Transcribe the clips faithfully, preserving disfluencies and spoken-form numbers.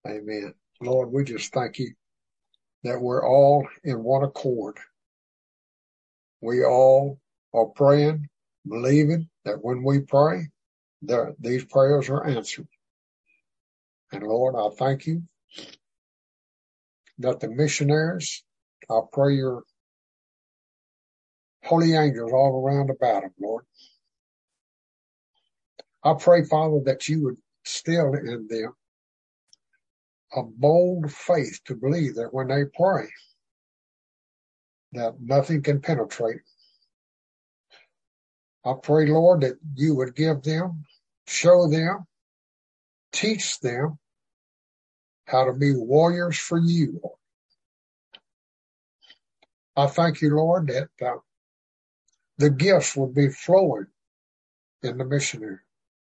Amen. Lord, we just thank you that we're all in one accord. We all are praying, believing that when we pray, that these prayers are answered. And Lord, I thank you that the missionaries, I pray your holy angels all around about them, Lord. I pray, Father, that you would instill in them a bold faith to believe that when they pray, that nothing can penetrate. I pray, Lord, that you would give them, show them, teach them how to be warriors for you, Lord. I thank you, Lord, that uh, the gifts would be flowing in the missionary.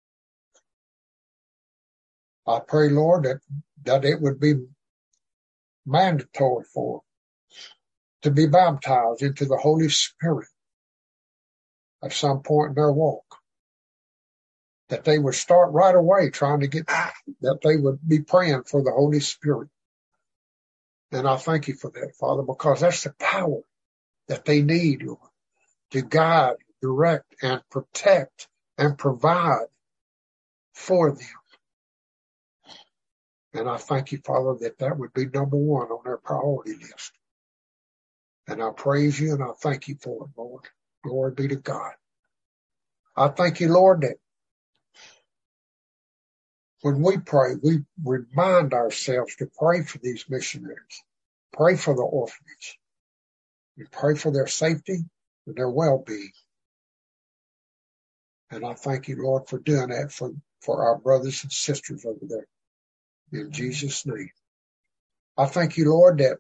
I pray, Lord, that, that it would be mandatory for them to be baptized into the Holy Spirit at some point in their walk. That they would start right away trying to get, that they would be praying for the Holy Spirit. And I thank you for that, Father, because that's the power that they need, Lord, to guide, direct, and protect and provide for them. And I thank you, Father, that that would be number one on their priority list. And I praise you and I thank you for it, Lord. Glory be to God. I thank you, Lord, that when we pray, we remind ourselves to pray for these missionaries, pray for the orphanage, we pray for their safety and their well-being. And I thank you, Lord, for doing that for, for our brothers and sisters over there. In Jesus' name. I thank you, Lord, that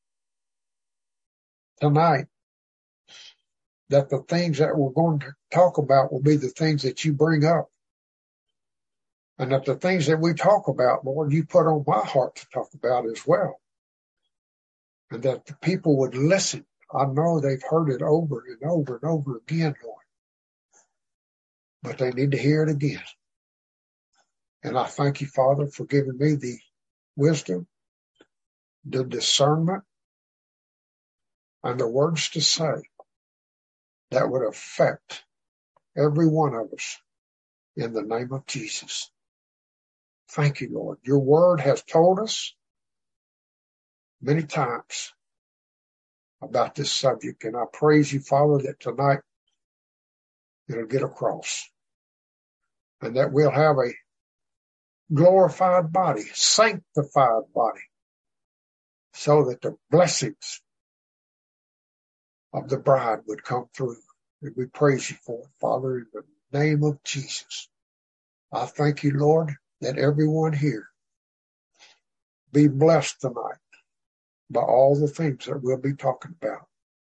tonight, that the things that we're going to talk about will be the things that you bring up. And that the things that we talk about, Lord, you put on my heart to talk about as well. And that the people would listen. I know they've heard it over and over and over again, Lord. But they need to hear it again. And I thank you, Father, for giving me the wisdom, the discernment, and the words to say that would affect every one of us in the name of Jesus. Thank you, Lord. Your word has told us many times about this subject, and I praise you, Father, that tonight it'll get across and that we'll have a glorified body, sanctified body, so that the blessings of the bride would come through. And we praise you for it, Father, in the name of Jesus. I thank you, Lord, that everyone here be blessed tonight by all the things that we'll be talking about.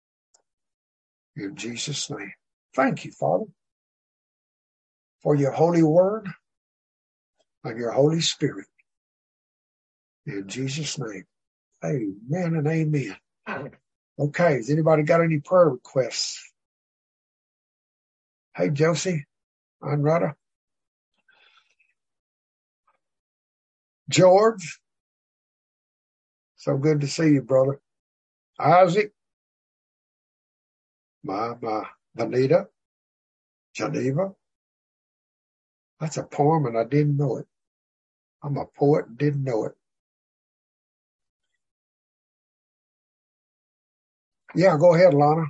In Jesus' name. Thank you, Father, for your holy word and your Holy Spirit. In Jesus' name. Amen and amen. Okay, has anybody got any prayer requests? Hey, Josie, Anrata. George, so good to see you, brother. Isaac, my, my, Vanita, Geneva. That's a poem and I didn't know it. I'm a poet and didn't know it. Yeah, go ahead, Lana.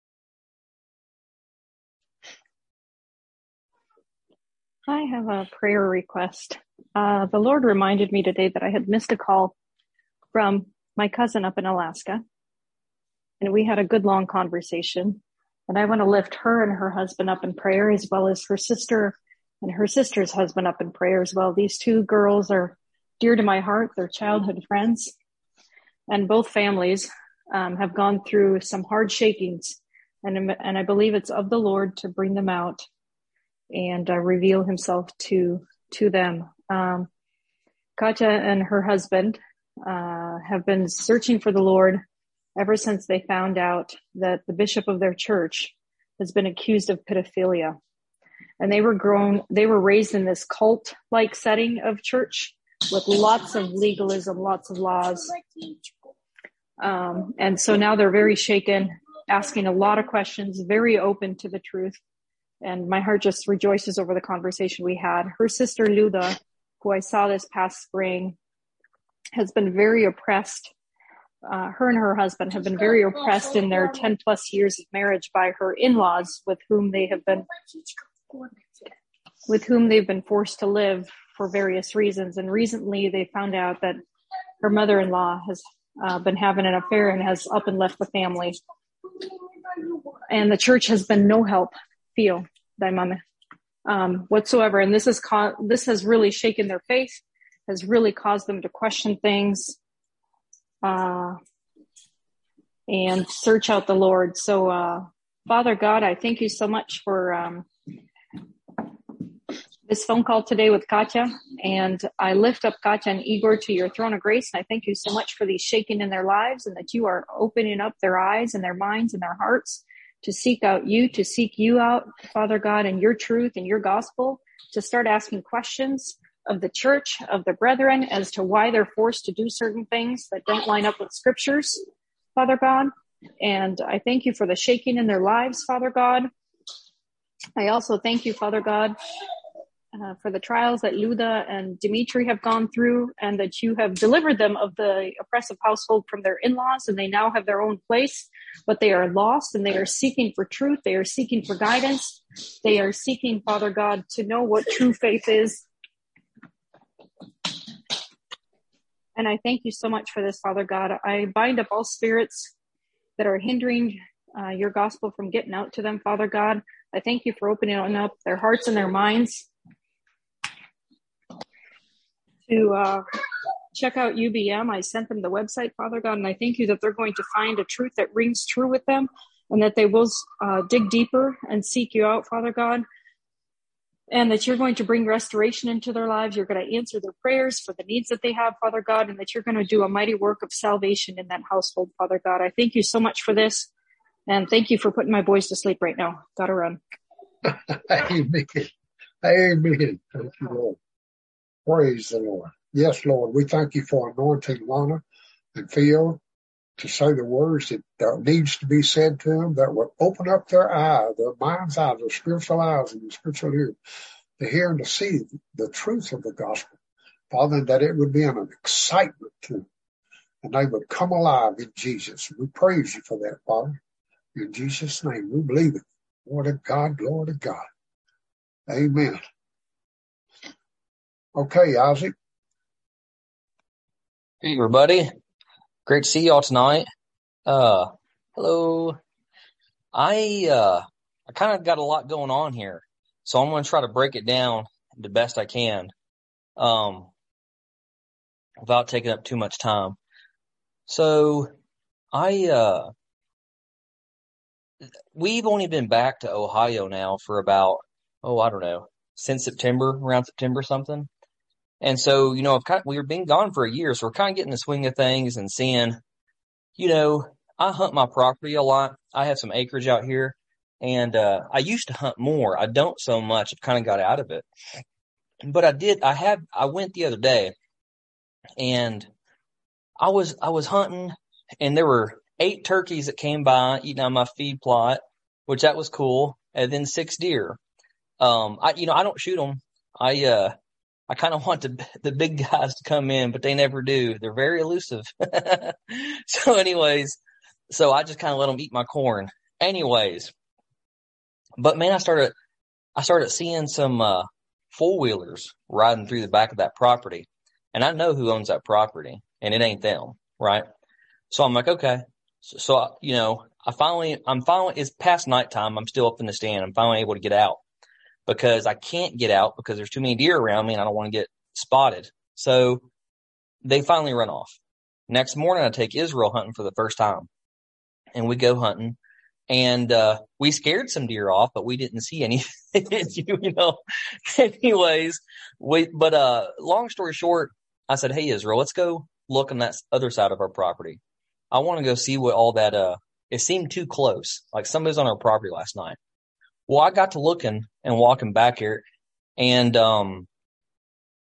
I have a prayer request. Uh, the Lord reminded me today that I had missed a call from my cousin up in Alaska. And we had a good long conversation. And I want to lift her and her husband up in prayer, as well as her sister and her sister's husband up in prayer as well. These two girls are dear to my heart. They're childhood friends. And both families um, have gone through some hard shakings. And, and I believe it's of the Lord to bring them out and uh, reveal himself to to them. Um, Katja and her husband uh, have been searching for the Lord ever since they found out that the bishop of their church has been accused of pedophilia. And they were grown, they were raised in this cult-like setting of church with lots of legalism, lots of laws. Um, and so now they're very shaken, asking a lot of questions, very open to the truth. And my heart just rejoices over the conversation we had. Her sister Luda, who I saw this past spring, has been very oppressed. Uh, her and her husband have been very oppressed in their ten plus years of marriage by her in-laws, with whom they have been, with whom they've been forced to live for various reasons. And recently they found out that her mother-in-law has uh, been having an affair and has up and left the family. And the church has been no help, feel, thy mama, um, whatsoever. And this is co- this has really shaken their faith, has really caused them to question things, uh, and search out the Lord. So, uh, Father God, I thank you so much for, um, this phone call today with Katya, and I lift up Katya and Igor to your throne of grace. And I thank you so much for these shaking in their lives, and that you are opening up their eyes and their minds and their hearts to seek out you, to seek you out, Father God, and your truth and your gospel, to start asking questions of the church, of the brethren, as to why they're forced to do certain things that don't line up with scriptures, Father God. And I thank you for the shaking in their lives, Father God. I also thank you, Father God, Uh, for the trials that Luda and Dimitri have gone through, and that you have delivered them of the oppressive household from their in-laws, and they now have their own place, but they are lost and they are seeking for truth. They are seeking for guidance. They are seeking, Father God, to know what true faith is. And I thank you so much for this, Father God. I bind up all spirits that are hindering uh, your gospel from getting out to them, Father God. I thank you for opening up their hearts and their minds to uh, check out U B M. I sent them the website, Father God, and I thank you that they're going to find a truth that rings true with them, and that they will uh, dig deeper and seek you out, Father God, and that you're going to bring restoration into their lives. You're going to answer their prayers for the needs that they have, Father God, and that you're going to do a mighty work of salvation in that household, Father God. I thank you so much for this, and thank you for putting my boys to sleep right now. Gotta run. Amen. Amen. Thank you, Lord. Praise the Lord. Yes, Lord, we thank you for anointing Lana and Phil to say the words that, that needs to be said to them, that would open up their eye, their mind's eye, their spiritual eyes and their spiritual ears, to hear and to see the truth of the gospel. Father, and that it would be an excitement to them, and they would come alive in Jesus. We praise you for that, Father. In Jesus' name, we believe it. Lord of God, glory to God. Amen. Okay, Isaac. Hey, everybody. Great to see y'all tonight. Uh, hello. I, uh, I kind of got a lot going on here, so I'm going to try to break it down the best I can, um, without taking up too much time. So I, uh, we've only been back to Ohio now for about, oh, I don't know, since September, around September something. And so, you know, I've kind of, we've been gone for a year, so we're kind of getting the swing of things and seeing, you know, I hunt my property a lot. I have some acreage out here, and uh, I used to hunt more. I don't so much. I've kind of got out of it. But I did, I had, I went the other day, and I was, I was hunting, and there were eight turkeys that came by eating on my feed plot, which that was cool, and then six deer. Um, I, you know, I don't shoot them. I, uh, I kind of want the, the big guys to come in, but they never do. They're very elusive. So anyways, so I just kind of let them eat my corn. Anyways, but man, I started, I started seeing some, uh, four wheelers riding through the back of that property, and I know who owns that property, and it ain't them. Right. So I'm like, okay. So, so you know, I finally, I'm finally, it's past nighttime. I'm still up in the stand. I'm finally able to get out, because I can't get out because there's too many deer around me and I don't want to get spotted. So they finally run off. Next morning, I take Israel hunting for the first time, and we go hunting, and uh, we scared some deer off, but we didn't see any, you know, anyways, we, but uh, long story short, I said, hey, Israel, let's go look on that other side of our property. I want to go see what all that, uh, it seemed too close. Like somebody's on our property last night. Well, I got to looking and walking back here, and um,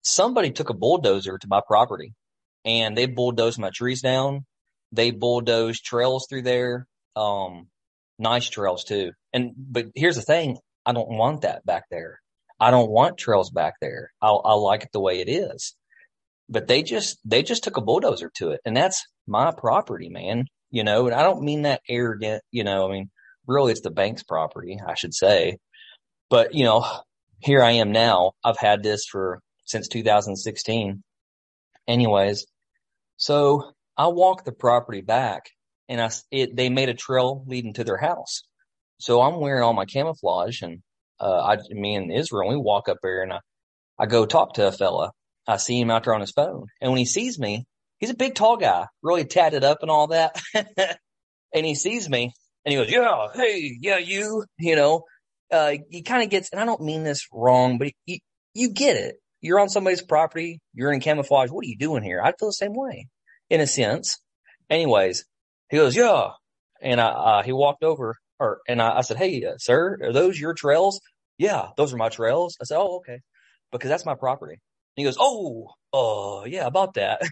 somebody took a bulldozer to my property and they bulldozed my trees down. They bulldozed trails through there. Um, nice trails too. And, but here's the thing. I don't want that back there. I don't want trails back there. I, I like it the way it is. But they just, they just took a bulldozer to it. And that's my property, man. You know, and I don't mean that arrogant, you know, I mean, really it's the bank's property, I should say. But, you know, here I am now. I've had this for since two thousand sixteen. Anyways, so I walked the property back and I, it, they made a trail leading to their house. So I'm wearing all my camouflage and, uh, I, me and Israel, we walk up there and I, I go talk to a fella. I see him out there on his phone. And when he sees me, he's a big, tall guy, really tatted up and all that. And he sees me and he goes, yeah, hey, yeah, you, you know, uh, he kind of gets, and I don't mean this wrong, but you, you get it. You're on somebody's property. You're in camouflage. What are you doing here? I feel the same way in a sense. Anyways, he goes, yeah. And I, uh, he walked over or, and I, I said, hey, uh, sir, are those your trails? Yeah, those are my trails. I said, oh, okay. Because that's my property. And he goes, oh, oh, yeah, about that.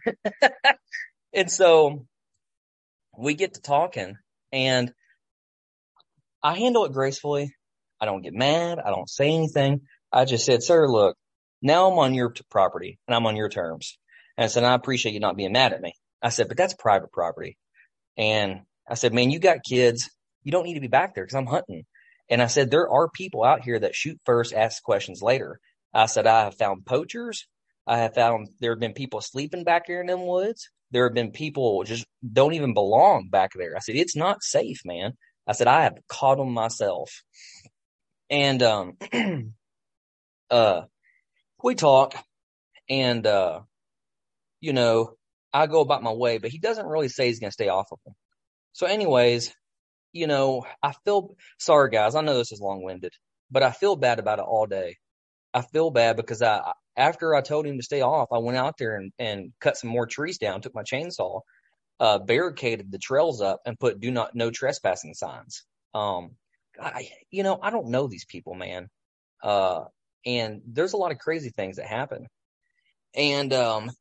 And so we get to talking and I handle it gracefully. I don't get mad. I don't say anything. I just said, sir, look, now I'm on your t- property and I'm on your terms. And I said, I appreciate you not being mad at me. I said, but that's private property. And I said, man, you got kids. You don't need to be back there because I'm hunting. And I said, there are people out here that shoot first, ask questions later. I said, I have found poachers. I have found there have been people sleeping back here in them woods. There have been people just don't even belong back there. I said, it's not safe, man. I said, I have caught them myself. And, um, uh, we talk and, uh, you know, I go about my way, but he doesn't really say he's going to stay off of them. So anyways, you know, I feel sorry guys. I know this is long winded, but I feel bad about it all day. I feel bad because I, after I told him to stay off, I went out there and, and cut some more trees down, took my chainsaw, uh, barricaded the trails up and put do not, no trespassing signs. Um, I, you know, I don't know these people, man. Uh, and there's a lot of crazy things that happen. And, um,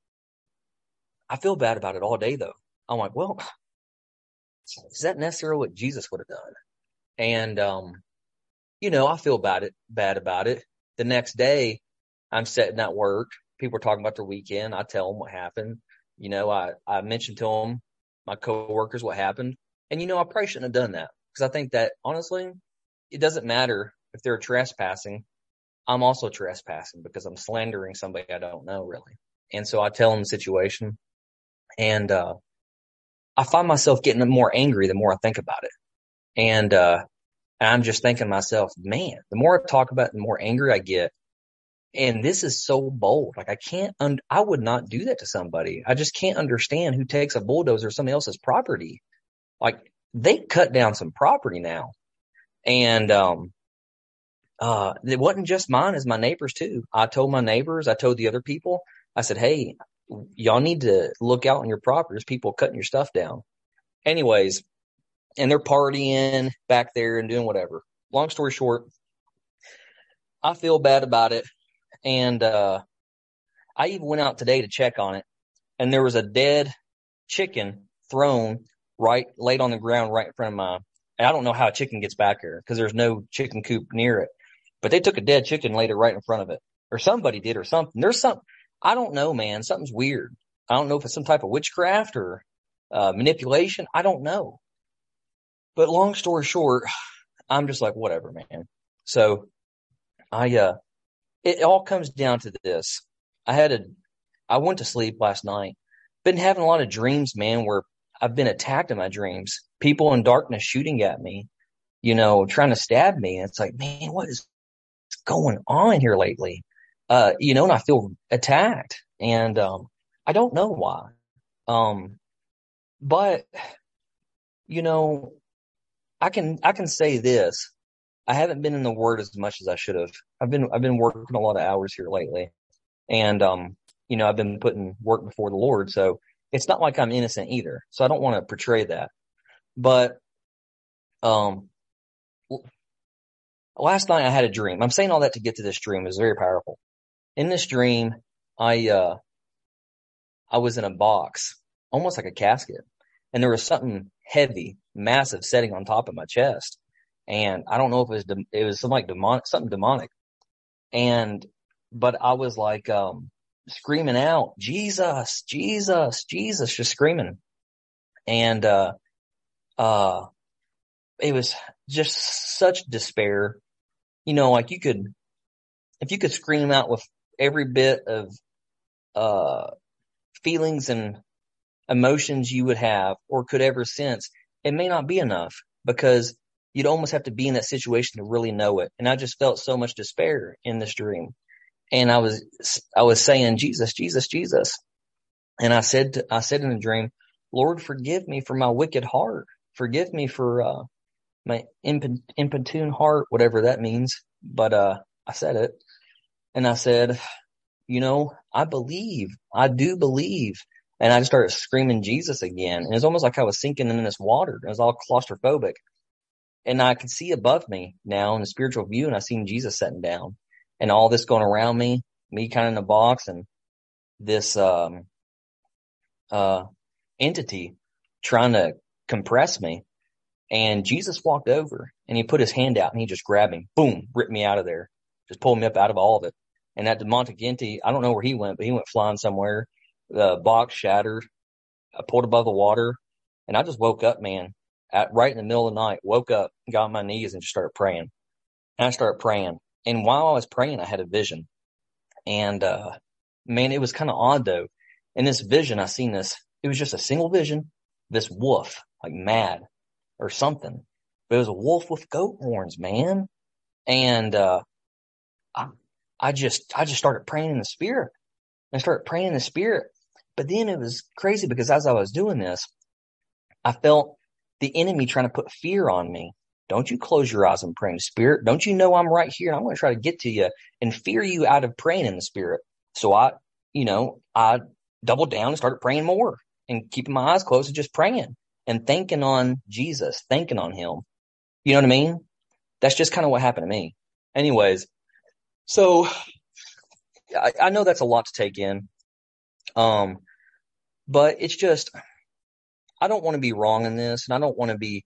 I feel bad about it all day though. I'm like, well, is that necessarily what Jesus would have done? And, um, you know, I feel bad it, bad about it. The next day I'm sitting at work. People are talking about their weekend. I tell them what happened. You know, I, I mentioned to them, my coworkers, what happened. And, you know, I probably shouldn't have done that because I think that honestly, it doesn't matter if they're trespassing. I'm also trespassing because I'm slandering somebody I don't know really. And so I tell them the situation and, uh, I find myself getting more angry the more I think about it. And, uh, I'm just thinking to myself, man, the more I talk about it, the more angry I get. And this is so bold. Like I can't, un- I would not do that to somebody. I just can't understand who takes a bulldozer or somebody else's property. Like they cut down some property now. And, um, uh, it wasn't just mine, it's my neighbors too. I told my neighbors, I told the other people, I said, hey, y'all need to look out on your property. There's people cutting your stuff down. Anyways, and they're partying back there and doing whatever. Long story short, I feel bad about it. And, uh, I even went out today to check on it and there was a dead chicken thrown right, laid on the ground right in front of my, I don't know how a chicken gets back here because there's no chicken coop near it, but they took a dead chicken, laid it right in front of it or somebody did or something. There's some, I don't know, man. Something's weird. I don't know if it's some type of witchcraft or, uh, manipulation. I don't know. But long story short, I'm just like, whatever, man. So I, uh, it all comes down to this. I had a, I went to sleep last night, been having a lot of dreams, man, where I've been attacked in my dreams, people in darkness shooting at me, you know, trying to stab me. And it's like, man, what is going on here lately? Uh, you know, and I feel attacked and, um, I don't know why. Um, but you know, I can, I can say this. I haven't been in the word as much as I should have. I've been, I've been working a lot of hours here lately and, um, you know, I've been putting work before the Lord. So it's not like I'm innocent either. So I don't want to portray that, but, um, last night I had a dream. I'm saying all that to get to this dream. It was very powerful. In this dream, I, uh, I was in a box, almost like a casket, and there was something heavy, massive setting on top of my chest. And I don't know if it was, de- it was something like demonic, something demonic. And, but I was like, um, screaming out, Jesus, Jesus, Jesus, just screaming. And, uh, uh, it was just such despair. You know, like you could, if you could scream out with every bit of, uh, feelings and emotions you would have or could ever sense, it may not be enough, because you'd almost have to be in that situation to really know it. And I just felt so much despair in this dream. And I was, I was saying, Jesus, Jesus, Jesus. And I said, to, I said in the dream, Lord, forgive me for my wicked heart. Forgive me for, uh, my imp- importune heart, whatever that means. But, uh, I said it, and I said, you know, I believe, I do believe. And I just started screaming Jesus again. And it's almost like I was sinking in this water. It was all claustrophobic. And I could see above me now in the spiritual view, and I seen Jesus sitting down, and all this going around me, me kind of in a box, and this, um, uh, entity trying to compress me. And Jesus walked over, and he put his hand out, and he just grabbed me, boom, ripped me out of there, just pulled me up out of all of it. And that demonic entity, I don't know where he went, but he went flying somewhere. The box shattered. I pulled above the water, and I just woke up, man, at right in the middle of the night, woke up, got on my knees, and just started praying. And I started praying. And while I was praying, I had a vision. And, uh, man, it was kind of odd though. In this vision, I seen this, it was just a single vision, this wolf, like mad or something. But it was a wolf with goat horns, man. And, uh, I, I just, I just started praying in the spirit. I started praying in the spirit. But then it was crazy, because as I was doing this, I felt the enemy trying to put fear on me. Don't you close your eyes and pray in the spirit. Don't you know I'm right here? And I'm going to try to get to you and fear you out of praying in the spirit. So I, you know, I doubled down and started praying more and keeping my eyes closed and just praying and thinking on Jesus, thinking on him. You know what I mean? That's just kind of what happened to me. Anyways, so I, I know that's a lot to take in. Um, but it's just, I don't want to be wrong in this, and I don't want to be,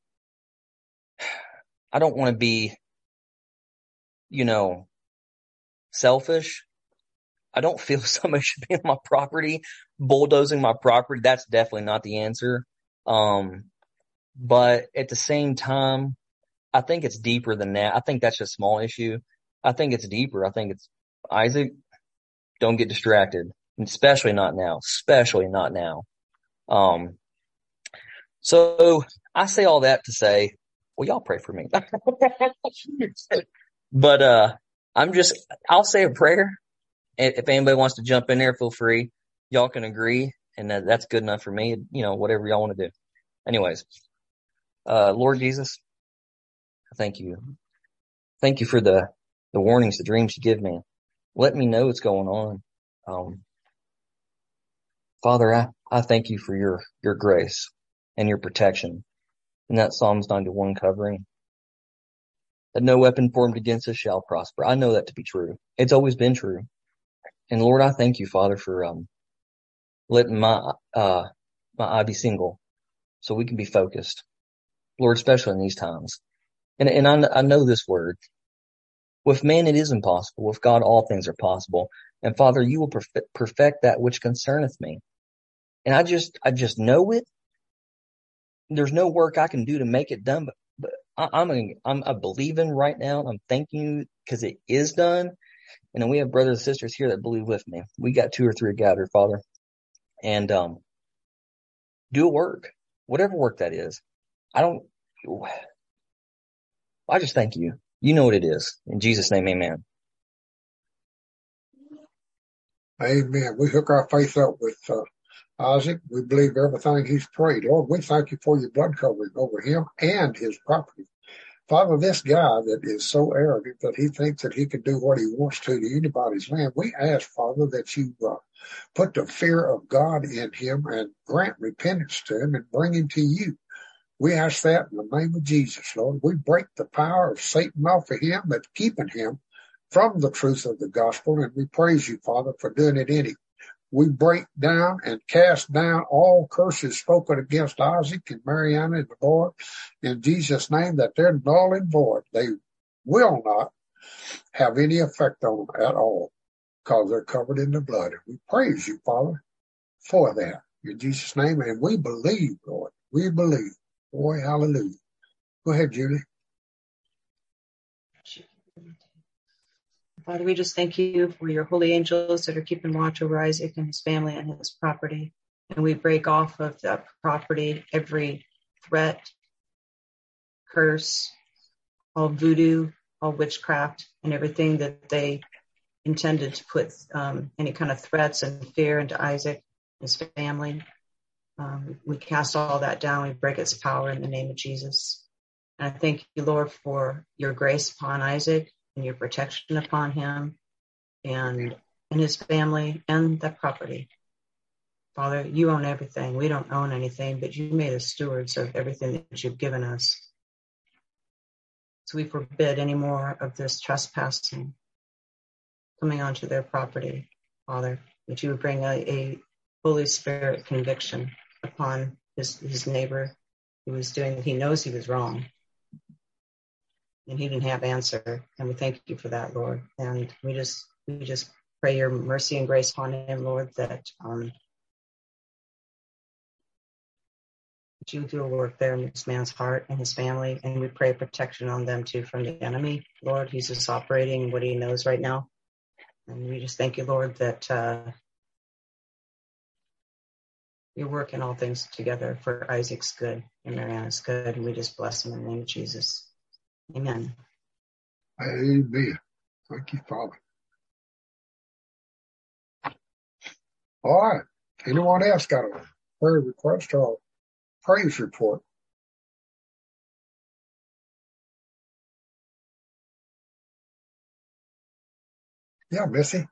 I don't want to be, you know, selfish. I don't feel somebody should be on my property, bulldozing my property. That's definitely not the answer. Um, but at the same time, I think it's deeper than that. I think that's just a small issue. I think it's deeper. I think it's, Isaac, don't get distracted, especially not now, especially not now. Um, so I say all that to say, well, y'all pray for me. But, uh, I'm just, I'll say a prayer. If anybody wants to jump in there, feel free. Y'all can agree, and that, that's good enough for me. You know, whatever y'all want to do. Anyways, uh, Lord Jesus, thank you. Thank you for the, the warnings, the dreams you give me. Let me know what's going on. Um, Father, I, I thank you for your, your grace and your protection. And that Psalms ninety-one covering, that no weapon formed against us shall prosper. I know that to be true. It's always been true. And Lord, I thank you, Father, for, um, letting my, uh, my eye be single so we can be focused. Lord, especially in these times. And, and I, I know this word. With man, it is impossible. With God, all things are possible. And Father, you will perfect, perfect that which concerneth me. And I just, I just know it. There's no work I can do to make it done, but, but I, I'm, a, I'm a believing right now. I'm thanking you because it is done. And then we have brothers and sisters here that believe with me. We got two or three gathered, Father. And, um, do a work, whatever work that is. I don't, I just thank you. You know what it is. In Jesus' name, amen. Amen. We hook our faith up with uh, Isaac. We believe everything he's prayed. Lord, we thank you for your blood covering over him and his property. Father, this guy that is so arrogant that he thinks that he can do what he wants to to anybody's land, we ask, Father, that you uh, put the fear of God in him and grant repentance to him and bring him to you. We ask that in the name of Jesus, Lord. We break the power of Satan off of him that's keeping him from the truth of the gospel, and we praise you, Father, for doing it in it. We break down and cast down all curses spoken against Isaac and Mariana and the boy in Jesus' name, that they're null and void. They will not have any effect on them at all because they're covered in the blood. And we praise you, Father, for that in Jesus' name. And we believe, Lord. We believe. Boy, hallelujah. Go ahead, Julie. Father, we just thank you for your holy angels that are keeping watch over Isaac and his family and his property. And we break off of that property every threat, curse, all voodoo, all witchcraft, and everything that they intended to put um, any kind of threats and fear into Isaac and his family. Um, we cast all that down. We break its power in the name of Jesus. And I thank you, Lord, for your grace upon Isaac and your protection upon him and and his family and that property. Father, you own everything. We don't own anything, but you made us stewards of everything that you've given us. So we forbid any more of this trespassing coming onto their property, Father, that you would bring a, a Holy Spirit conviction upon his, his neighbor who was doing, he knows he was wrong. And he didn't have answer. And we thank you for that, Lord. And we just we just pray your mercy and grace upon him, Lord, that, um, that you do a work there in this man's heart and his family. And we pray protection on them too from the enemy. Lord, he's just operating what he knows right now. And we just thank you, Lord, that uh, you're working all things together for Isaac's good and Mariana's good. And we just bless him in the name of Jesus. Amen. Amen. Thank you, Father. All right. Anyone else got a prayer request or praise report? Yeah, Missy.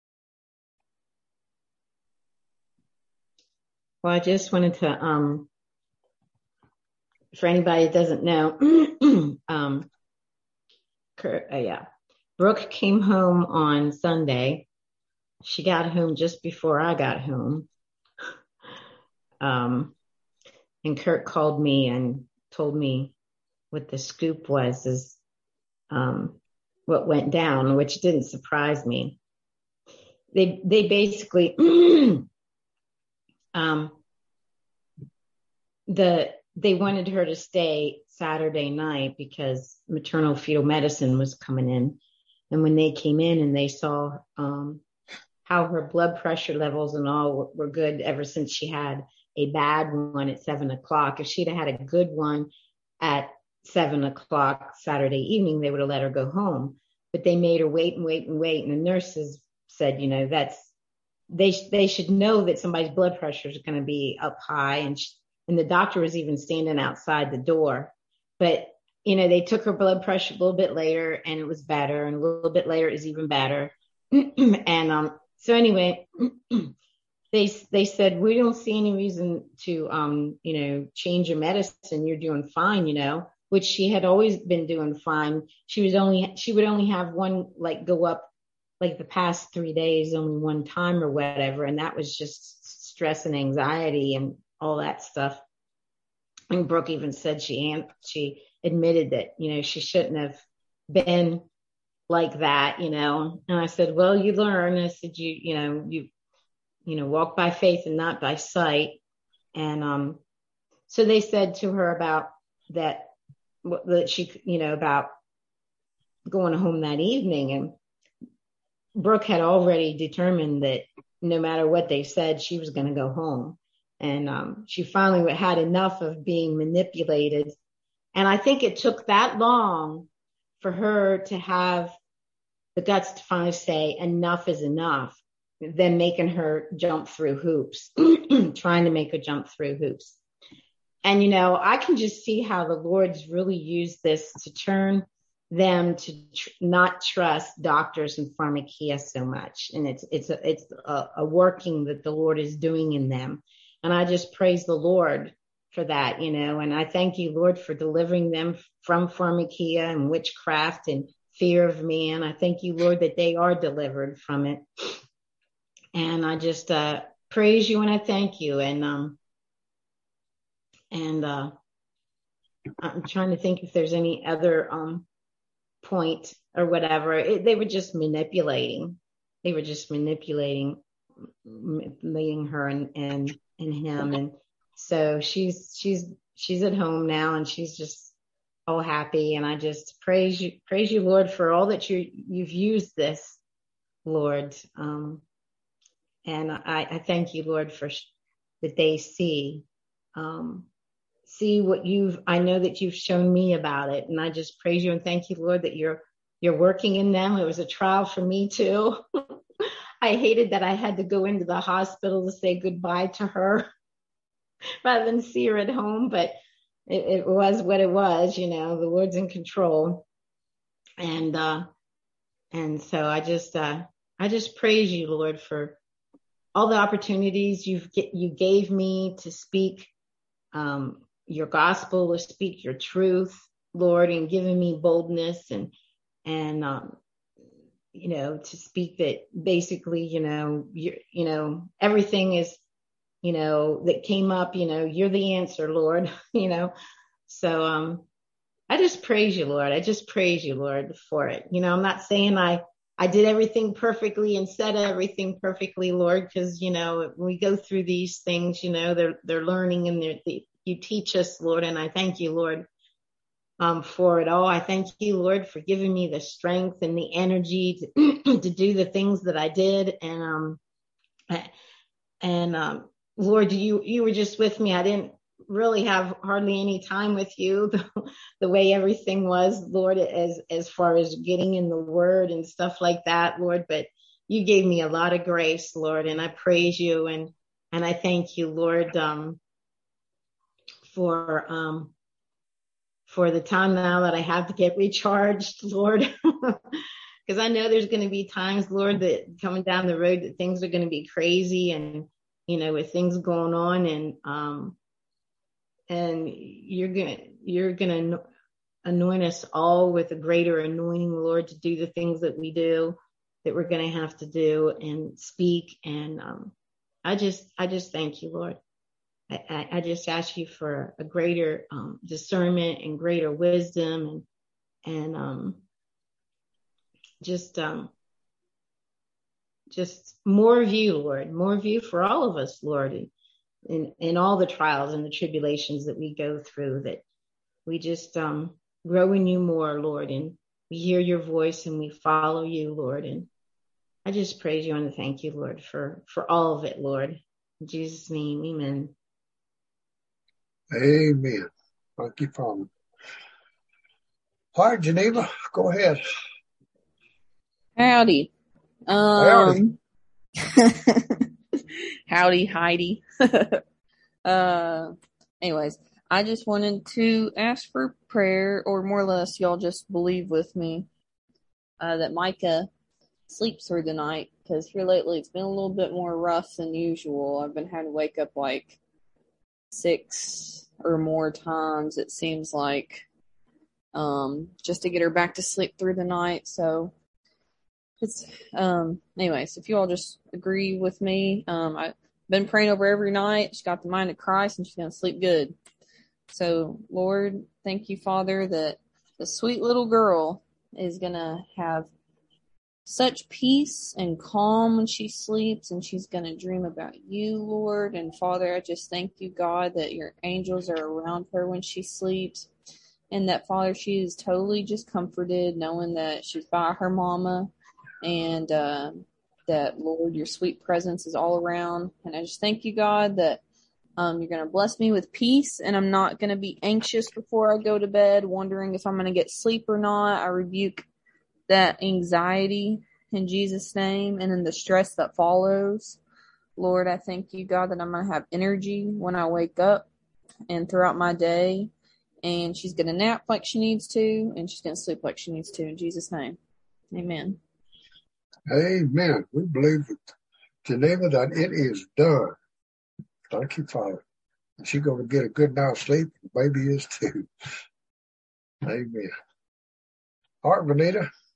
Well, I just wanted to, um, for anybody that doesn't know, um, Kurt, uh, yeah, Brooke came home on Sunday. She got home just before I got home. Um, and Kurt called me and told me what the scoop was, is um, what went down, which didn't surprise me. They they basically um, the they wanted her to stay Saturday night because maternal fetal medicine was coming in. And when they came in and they saw um, how her blood pressure levels and all were good ever since she had a bad one at seven o'clock. If she'd have had a good one at seven o'clock Saturday evening, they would have let her go home. But they made her wait and wait and wait. And the nurses said, you know, that's, they, they should know that somebody's blood pressure is going to be up high. And she, and the doctor was even standing outside the door. But, you know, they took her blood pressure a little bit later and it was better. And a little bit later it was even better. and um, so anyway, they they said, we don't see any reason to, um, you know, change your medicine. You're doing fine, you know, which she had always been doing fine. She was only, she would only have one, like go up like the past three days, only one time or whatever. And that was just stress and anxiety and all that stuff. And Brooke even said she, she admitted that, you know, she shouldn't have been like that, you know. And I said, well, you learn. I said, you, you know, you, you know, walk by faith and not by sight. And, um, so they said to her about that, that she, you know, about going home that evening. And Brooke had already determined that no matter what they said, she was going to go home. And, um, she finally had enough of being manipulated. And I think it took that long for her to have the guts to finally say enough is enough, then making her jump through hoops, trying to make her jump through hoops. And, you know, I can just see how the Lord's really used this to turn them to tr- not trust doctors and pharmakia so much. And it's, it's, a, it's a, a working that the Lord is doing in them. And I just praise the Lord for that, you know, and I thank you, Lord, for delivering them from pharmakia and witchcraft and fear of man. I thank you, Lord, that they are delivered from it. And I just uh, praise you and I thank you. And um, and uh, I'm trying to think if there's any other um, point or whatever. It, they were just manipulating. They were just manipulating, manipulating her and, and and him. And so she's she's she's at home now, and she's just all happy. And I just praise you, praise you, Lord, for all that you you've used this, Lord. Um, and I, I thank you, Lord, for sh- that they see. Um, see what you've, I know that you've shown me about it. And I just praise you and thank you, Lord, that you're, you're working in them. It was a trial for me too. I hated that I had to go into the hospital to say goodbye to her rather than see her at home, but it, it was what it was, you know, the Lord's in control. And, uh, and so I just, uh, I just praise you, Lord, for all the opportunities you've, you gave me to speak, um, your gospel, to speak your truth, Lord, and giving me boldness and, and, um, you know, to speak that basically, you know, you, you know, everything is, you know, that came up, you know, you're the answer, Lord, you know? So, um, I just praise you, Lord. I just praise you, Lord, for it. You know, I'm not saying I, I did everything perfectly and said everything perfectly, Lord, because, you know, when we go through these things, you know, they're, they're learning and they're, they, you teach us, Lord. And I thank you, Lord, um, for it all. I thank you, Lord, for giving me the strength and the energy to, to do the things that I did. And, um, and, um, Lord, you, you were just with me. I didn't really have hardly any time with you the, the way everything was, Lord, as, as far as getting in the word and stuff like that, Lord, but you gave me a lot of grace, Lord, and I praise you. And, and I thank you, Lord, um, for, um, for the time now that I have to get recharged, Lord, because I know there's going to be times, Lord, that coming down the road that things are going to be crazy and, you know, with things going on and, um, and you're going to, you're going to anoint us all with a greater anointing, Lord, to do the things that we do, that we're going to have to do and speak. And, um, I just, I just thank you, Lord. I, I just ask you for a greater um, discernment and greater wisdom and, and um, just, um, just more of you, Lord, more of you for all of us, Lord, in, in, in all the trials and the tribulations that we go through, that we just um, grow in you more, Lord, and we hear your voice and we follow you, Lord. And I just praise you and thank you, Lord, for, for all of it, Lord. In Jesus' name, amen. Amen. Thank you, Father. All right, Geneva, go ahead. Howdy. Um, Howdy. Howdy, Heidi. uh, anyways, I just wanted to ask for prayer, or more or less, y'all just believe with me, uh, that Micah sleeps through the night, because here lately it's been a little bit more rough than usual. I've been having to wake up like six or more times, it seems like, um, just to get her back to sleep through the night. So it's, um, anyways, if you all just agree with me, um, I've been praying over every night. She's got the mind of Christ and she's going to sleep good. So Lord, thank you, Father, that the sweet little girl is going to have such peace and calm when she sleeps, and she's going to dream about you, Lord. And Father, I just thank you, God, that your angels are around her when she sleeps, and that, Father, she is totally just comforted knowing that she's by her mama, and uh, that, Lord, your sweet presence is all around. And I just thank you, God, that um, you're going to bless me with peace, and I'm not going to be anxious before I go to bed, wondering if I'm going to get sleep or not. I rebuke that anxiety in Jesus' name, and then the stress that follows. Lord, I thank you, God, that I'm going to have energy when I wake up and throughout my day, and she's going to nap like she needs to, and she's going to sleep like she needs to, in Jesus' name. Amen. Amen. We believe that, Geneva, that it is done. Thank you, Father. And she's going to get a good night's sleep. The baby is too. Amen. All right, Vanita.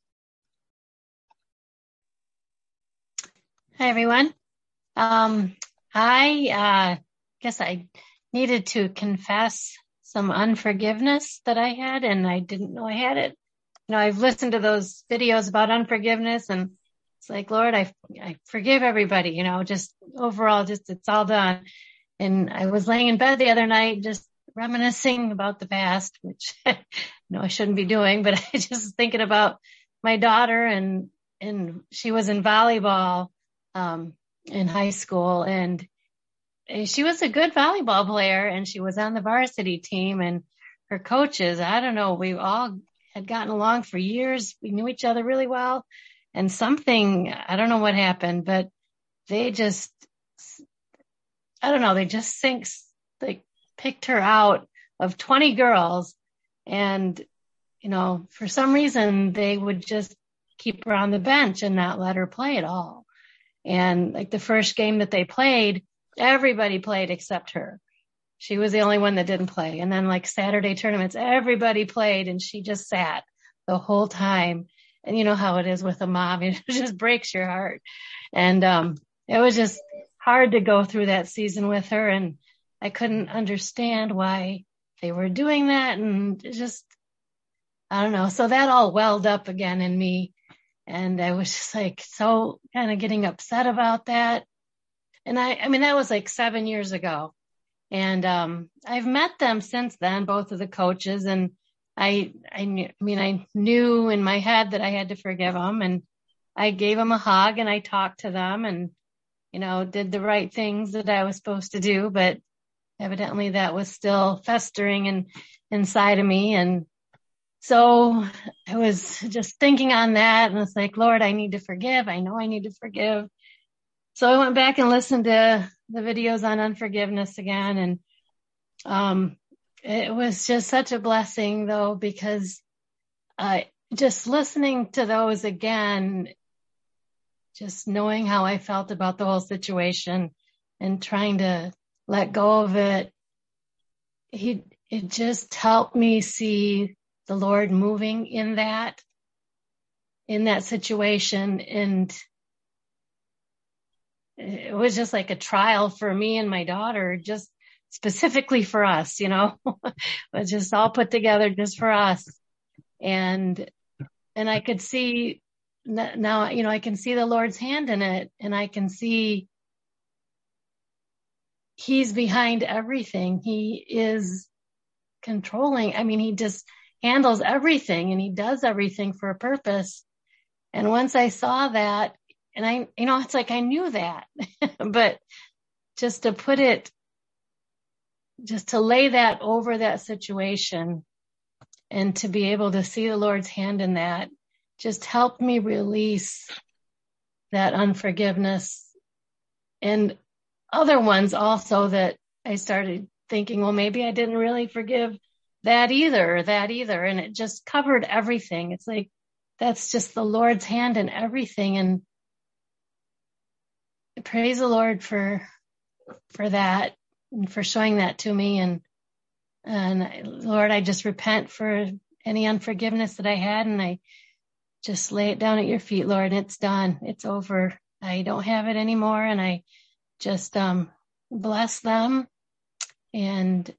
Hi, everyone. Um, I uh, guess I needed to confess some unforgiveness that I had, and I didn't know I had it. You know, I've listened to those videos about unforgiveness, and it's like, Lord, I, I forgive everybody, you know, just overall, just it's all done. And I was laying in bed the other night, just reminiscing about the past, which I know I shouldn't be doing, but I just thinking about my daughter, and and she was in volleyball um, in high school, and she was a good volleyball player, and she was on the varsity team, and her coaches, I don't know, we all had gotten along for years. We knew each other really well, and something, I don't know what happened, but they just, I don't know, they just think, they picked her out of twenty girls, and, you know, for some reason they would just keep her on the bench and not let her play at all. And like the first game that they played, everybody played except her. She was the only one that didn't play. And then like Saturday tournaments, everybody played, and she just sat the whole time. And you know how it is with a mom, it just breaks your heart. And um, it was just hard to go through that season with her. And I couldn't understand why they were doing that. And it just, I don't know. So that all welled up again in me. And I was just like, so kind of getting upset about that. And I, I mean, that was like seven years ago. And, um, I've met them since then, both of the coaches. And I, I, knew, I mean, I knew in my head that I had to forgive them, and I gave them a hug, and I talked to them, and, you know, did the right things that I was supposed to do. But evidently that was still festering and inside of me. And so I was just thinking on that, and it's like, Lord, I need to forgive. I know I need to forgive. So I went back and listened to the videos on unforgiveness again. And um, it was just such a blessing, though, because uh, just listening to those again, just knowing how I felt about the whole situation and trying to let go of it, he, it just helped me see the Lord moving in that, in that situation. And it was just like a trial for me and my daughter, just specifically for us, you know, it was just all put together just for us. And, and I could see now, you know, I can see the Lord's hand in it, and I can see He's behind everything. He is controlling. I mean, He just handles everything, and He does everything for a purpose. And once I saw that, and I, you know, it's like I knew that, but just to put it, just to lay that over that situation and to be able to see the Lord's hand in that just helped me release that unforgiveness, and other ones also that I started thinking, well, maybe I didn't really forgive that either, that either. And it just covered everything. It's like, that's just the Lord's hand in everything. And praise the Lord for, for that and for showing that to me. And, and Lord, I just repent for any unforgiveness that I had. And I just lay it down at your feet, Lord. It's done. It's over. I don't have it anymore. And I just, um, bless them and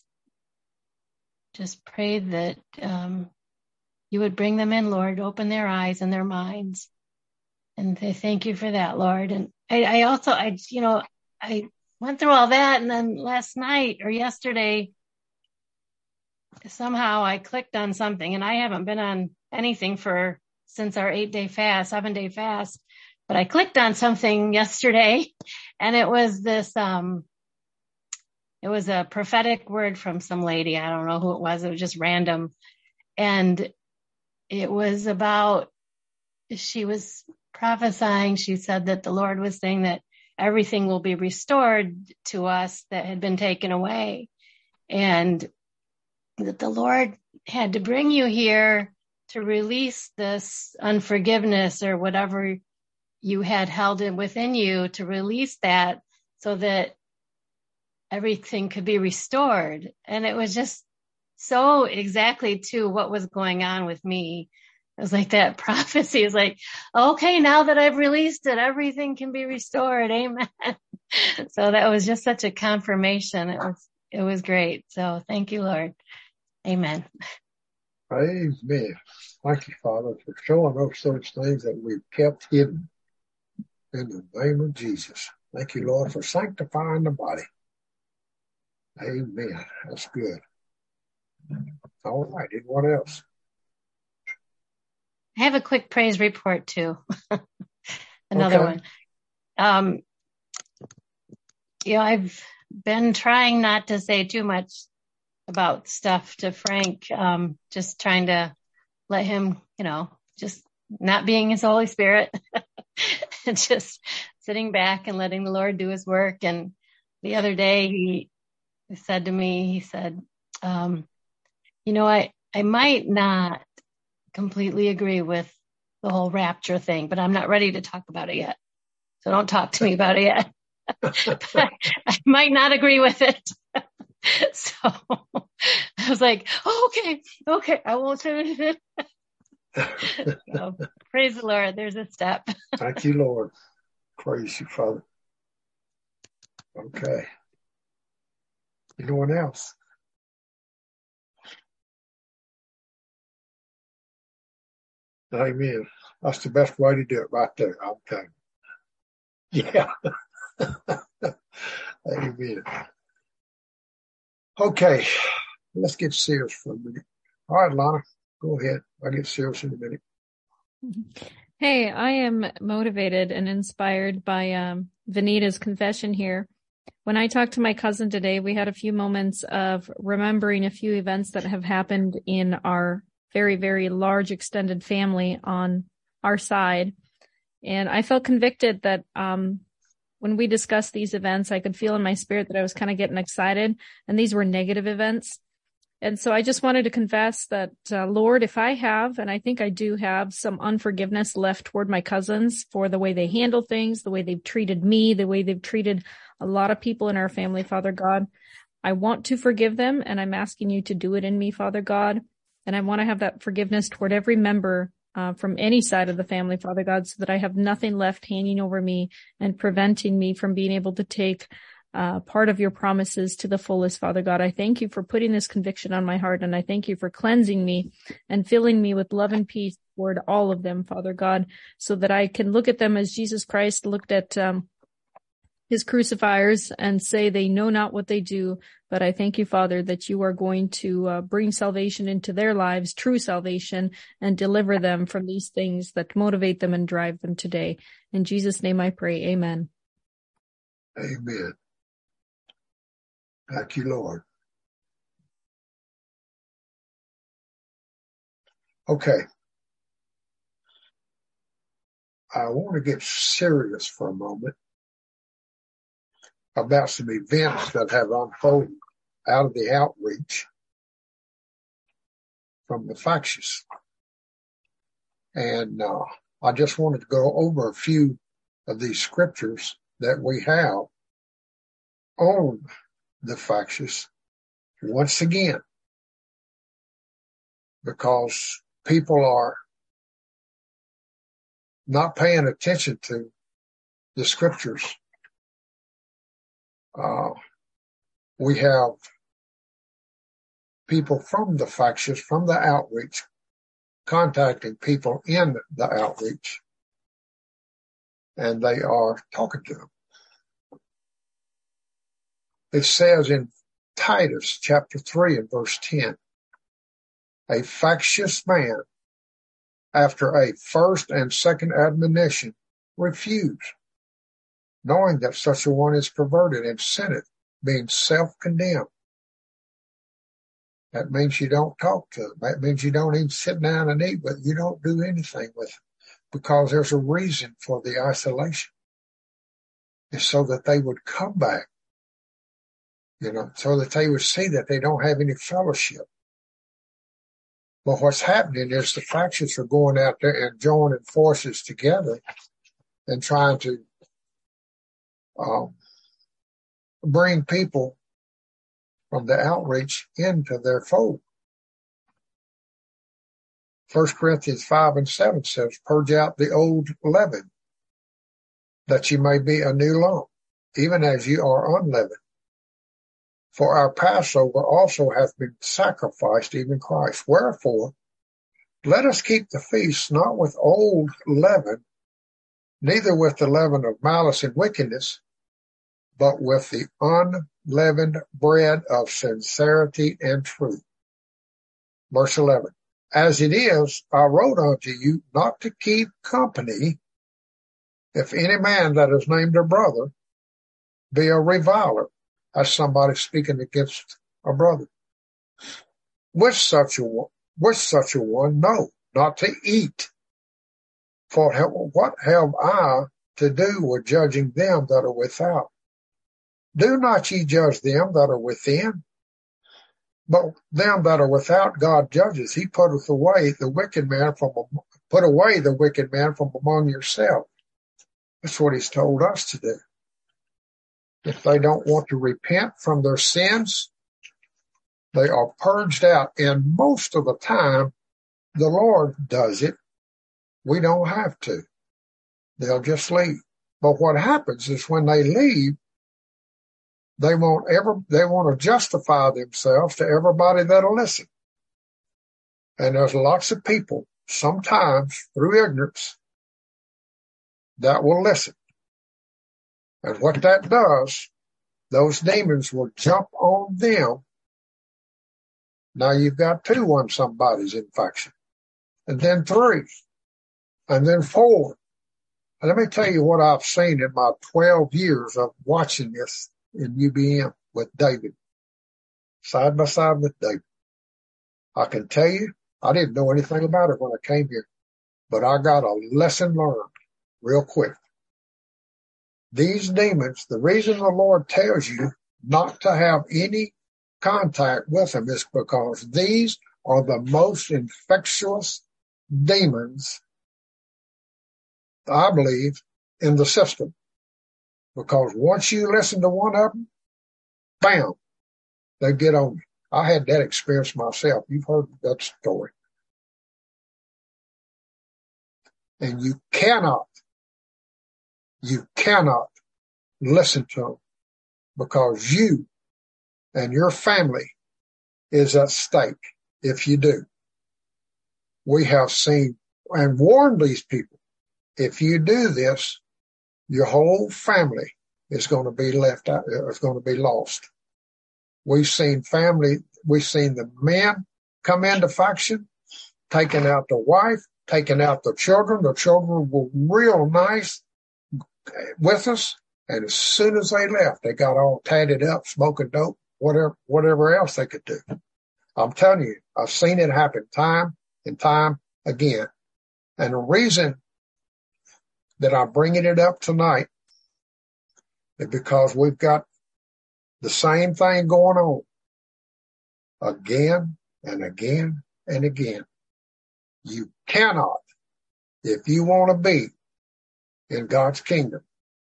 just pray that, um, you would bring them in, Lord, open their eyes and their minds. And I thank you for that, Lord. And I, I also, I, you know, I went through all that. And then last night or yesterday, somehow I clicked on something, and I haven't been on anything for, since our eight day fast, seven day fast, but I clicked on something yesterday, and it was this, um, it was a prophetic word from some lady. I don't know who it was. It was just random. And it was about, she was prophesying. She said that the Lord was saying that everything will be restored to us that had been taken away, and that the Lord had to bring you here to release this unforgiveness or whatever you had held in within you, to release that so that everything could be restored. And it was just so exactly to what was going on with me, It was like that prophecy is like, okay, now that I've released it, everything can be restored. Amen. So that was just such a confirmation. It was, it was great. So thank you, Lord. Amen. Amen. Thank you, Father, for showing us those things that we've kept hidden in the name of Jesus. Thank you, Lord, for sanctifying the body. Amen. That's good. All right. And what else? I have a quick praise report too. Another Okay. one. Um, you know, I've been trying not to say too much about stuff to Frank, um, just trying to let him, you know, just not being his Holy Spirit and just sitting back and letting the Lord do his work. And the other day he said to me, he said, um, you know, I, I might not completely agree with the whole rapture thing, but I'm not ready to talk about it yet. So don't talk to me about it yet. I, I might not agree with it. So I was like, oh, okay, okay, I won't say anything. So praise the Lord. There's a step. Thank you, Lord. Praise you, Father. Okay. Anyone else? Amen. That's the best way to do it right there. Okay. Yeah. Amen. Okay. Let's get serious for a minute. All right, Lana, go ahead. I'll get serious in a minute. Hey, I am motivated and inspired by um, Vanita's confession here. When I talked to my cousin today, we had a few moments of remembering a few events that have happened in our very, very large extended family on our side. And I felt convicted that um, when we discussed these events, I could feel in my spirit that I was kind of getting excited, and these were negative events. And so I just wanted to confess that, uh, Lord, if I have, and I think I do have, some unforgiveness left toward my cousins for the way they handle things, the way they've treated me, the way they've treated a lot of people in our family, Father God, I want to forgive them, and I'm asking you to do it in me, Father God. And I want to have that forgiveness toward every member uh, from any side of the family, Father God, so that I have nothing left hanging over me and preventing me from being able to take Uh, part of your promises to the fullest, Father God. I thank you for putting this conviction on my heart, and I thank you for cleansing me and filling me with love and peace toward all of them, Father God, so that I can look at them as Jesus Christ looked at um, his crucifiers and say they know not what they do. But I thank you, Father, that you are going to uh, bring salvation into their lives, true salvation, and deliver them from these things that motivate them and drive them today. In Jesus' name I pray, amen. Amen. Thank you, Lord. Okay. I want to get serious for a moment about some events that have unfolded out of the outreach from the factious. And uh, I just wanted to go over a few of these scriptures that we have on the factious once again, because people are not paying attention to the scriptures. Uh, we have people from the factious, from the outreach, contacting people in the outreach, and they are talking to them. It says in Titus chapter three and verse ten, a factious man, after a first and second admonition, refuse, knowing that such a one is perverted and sinneth, being self-condemned. That means you don't talk to them. That means you don't even sit down and eat with them. You don't do anything with them, because there's a reason for the isolation. It's so that they would come back, you know, so that they would see that they don't have any fellowship. But what's happening is the factious are going out there and joining forces together and trying to um, bring people from the outreach into their fold. First Corinthians five and seven says, purge out the old leaven, that you may be a new lump, even as you are unleavened. For our Passover also hath been sacrificed, even Christ. Wherefore, let us keep the feast not with old leaven, neither with the leaven of malice and wickedness, but with the unleavened bread of sincerity and truth. Verse eleven. As it is, I wrote unto you not to keep company, if any man that is named a brother be a reviler. That's somebody speaking against a brother. With such a one, with such a one, no, not to eat. For what have I to do with judging them that are without? Do not ye judge them that are within, but them that are without God judges. He putteth away the wicked man from put away the wicked man from among yourself. That's what he's told us to do. If they don't want to repent from their sins, they are purged out. And most of the time, the Lord does it. We don't have to. They'll just leave. But what happens is when they leave, they won't ever, they want to justify themselves to everybody that'll listen. And there's lots of people, sometimes through ignorance, that will listen. And what that does, those demons will jump on them. Now you've got two on somebody's infection, and then three, and then four. And let me tell you what I've seen in my twelve years of watching this in U B M with David, side by side with David. I can tell you, I didn't know anything about it when I came here, but I got a lesson learned real quick. These demons, the reason the Lord tells you not to have any contact with them is because these are the most infectious demons, I believe, in the system. Because once you listen to one of them, bam, they get on you. I had that experience myself. You've heard that story. And you cannot, you cannot listen to them because you and your family is at stake if you do. We have seen and warned these people, if you do this, your whole family is going to be left out, is going to be lost. We've seen family, we've seen the men come into faction, taking out the wife, taking out the children. The children were real nice with us. And as soon as they left, they got all tatted up, smoking dope, whatever, whatever else they could do. I'm telling you, I've seen it happen time and time again. And the reason that I'm bringing it up tonight is because we've got the same thing going on again and again and again. You cannot, if you want to be in God's kingdom,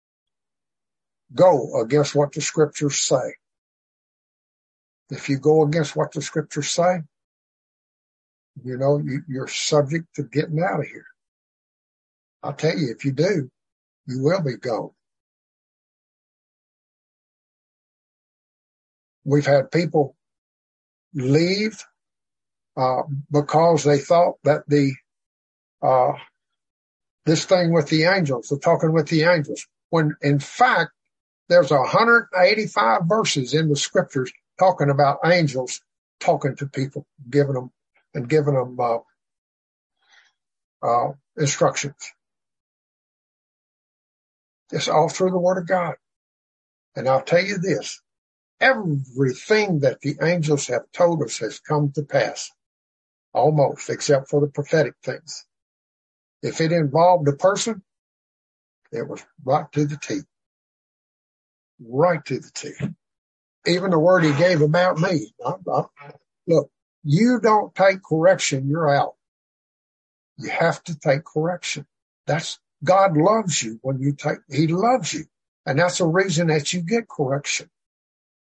go against what the scriptures say. If you go against what the scriptures say, you know, you, you're subject to getting out of here. I'll tell you, if you do, you will be gone. We've had people leave uh, because they thought that the uh, this thing with the angels, the talking with the angels, when in fact there's one hundred eighty-five verses in the scriptures talking about angels talking to people, giving them and giving them uh, uh, instructions. It's all through the Word of God. And I'll tell you this, everything that the angels have told us has come to pass, almost, except for the prophetic things. If it involved a person, it was right to the T. Right to the T. Even the word he gave about me. I, I, look, you don't take correction, you're out. You have to take correction. That's, God loves you when you take, he loves you. And that's the reason that you get correction.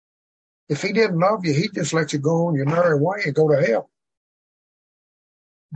If he didn't love you, he'd just let you go on your merry way and go to hell.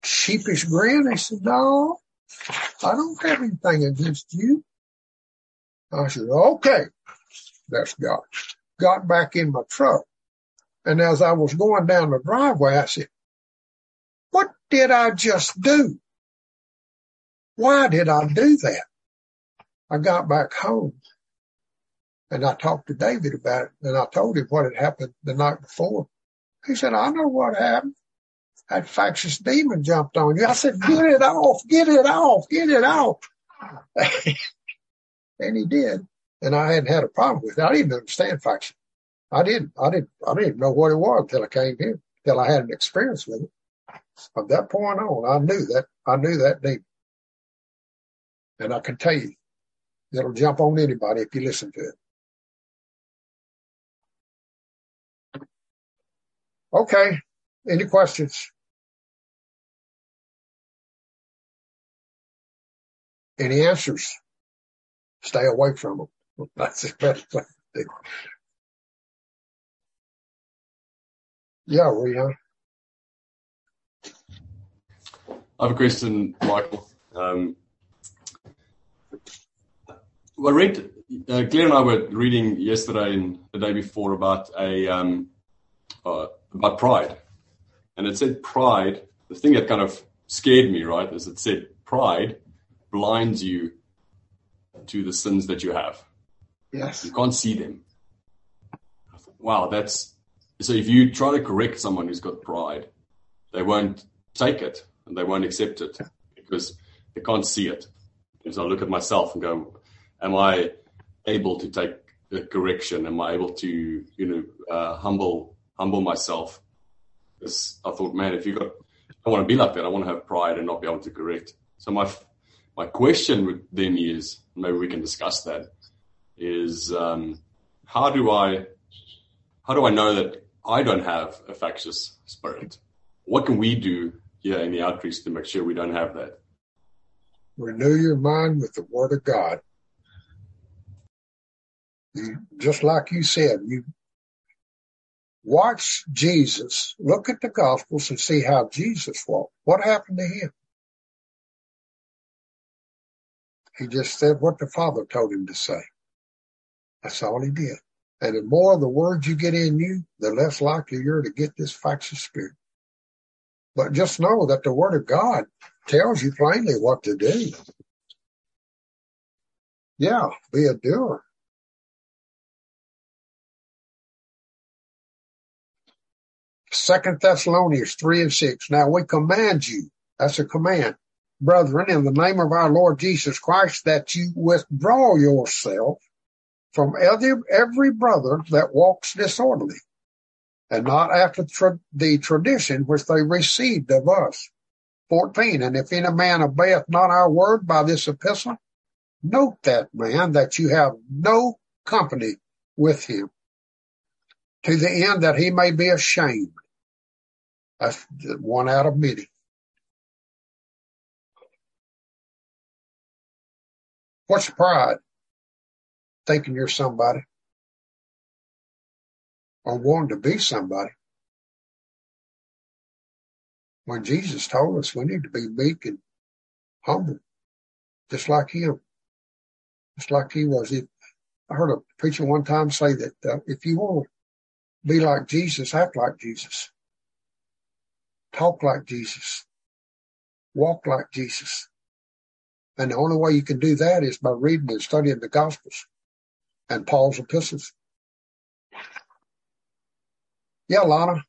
sheepish grin. He said, no, I don't have anything against you. I said, okay, that's God. Got back in my truck. And as I was going down the driveway, I said, what did I just do? Why did I do that? I got back home and I talked to David about it, and I told him what had happened the night before. He said, I know what happened. That factious demon jumped on you. I said, get it off, get it off, get it off. And he did. And I hadn't had a problem with it. I didn't understand faction. I didn't, I didn't, I didn't even know what it was until I came here, until I had an experience with it. From that point on, I knew that, I knew that demon. And I can tell you, it'll jump on anybody if you listen to it. Okay. Any questions? Any answers? Stay away from them. That's the best thing. Yeah, Rihan. I have a question, Michael. Um, I read, uh, Claire and I were reading yesterday and the day before about a um, uh, about pride, and it said pride. The thing that kind of scared me, right, is it said pride blinds you to the sins that you have. Yes, you can't see them. Wow, that's so. If you try to correct someone who's got pride, they won't take it and they won't accept it because they can't see it. And so I look at myself and go, am I able to take the correction? Am I able to, you know, uh, humble humble myself? Because I thought, man, if you got, I want to be like that. I want to have pride and not be able to correct. So my my question then is, maybe we can discuss that, is um, how do I how do I know that I don't have a factious spirit? What can we do here in the outreach to make sure we don't have that? Renew your mind with the Word of God. You, just like you said, you watch Jesus, look at the Gospels and see how Jesus walked. What happened to him? He just said what the Father told him to say. That's all he did. And the more of the words you get in you, the less likely you're to get this factious spirit. But just know that the Word of God tells you plainly what to do. Yeah, be a doer. Second Thessalonians three and six. Now we command you, that's a command, brethren, in the name of our Lord Jesus Christ, that you withdraw yourself from every, every brother that walks disorderly, and not after tra- the tradition which they received of us. fourteen. And if any man obeyeth not our word by this epistle, note that man, that you have no company with him, to the end that he may be ashamed. That's one out of many. What's pride? Thinking you're somebody, or wanting to be somebody. When Jesus told us we need to be meek and humble, just like him, just like he was. If, I heard a preacher one time say that uh, if you want to be like Jesus, act like Jesus, talk like Jesus, walk like Jesus. And the only way you can do that is by reading and studying the Gospels and Paul's epistles. Yeah, Lana.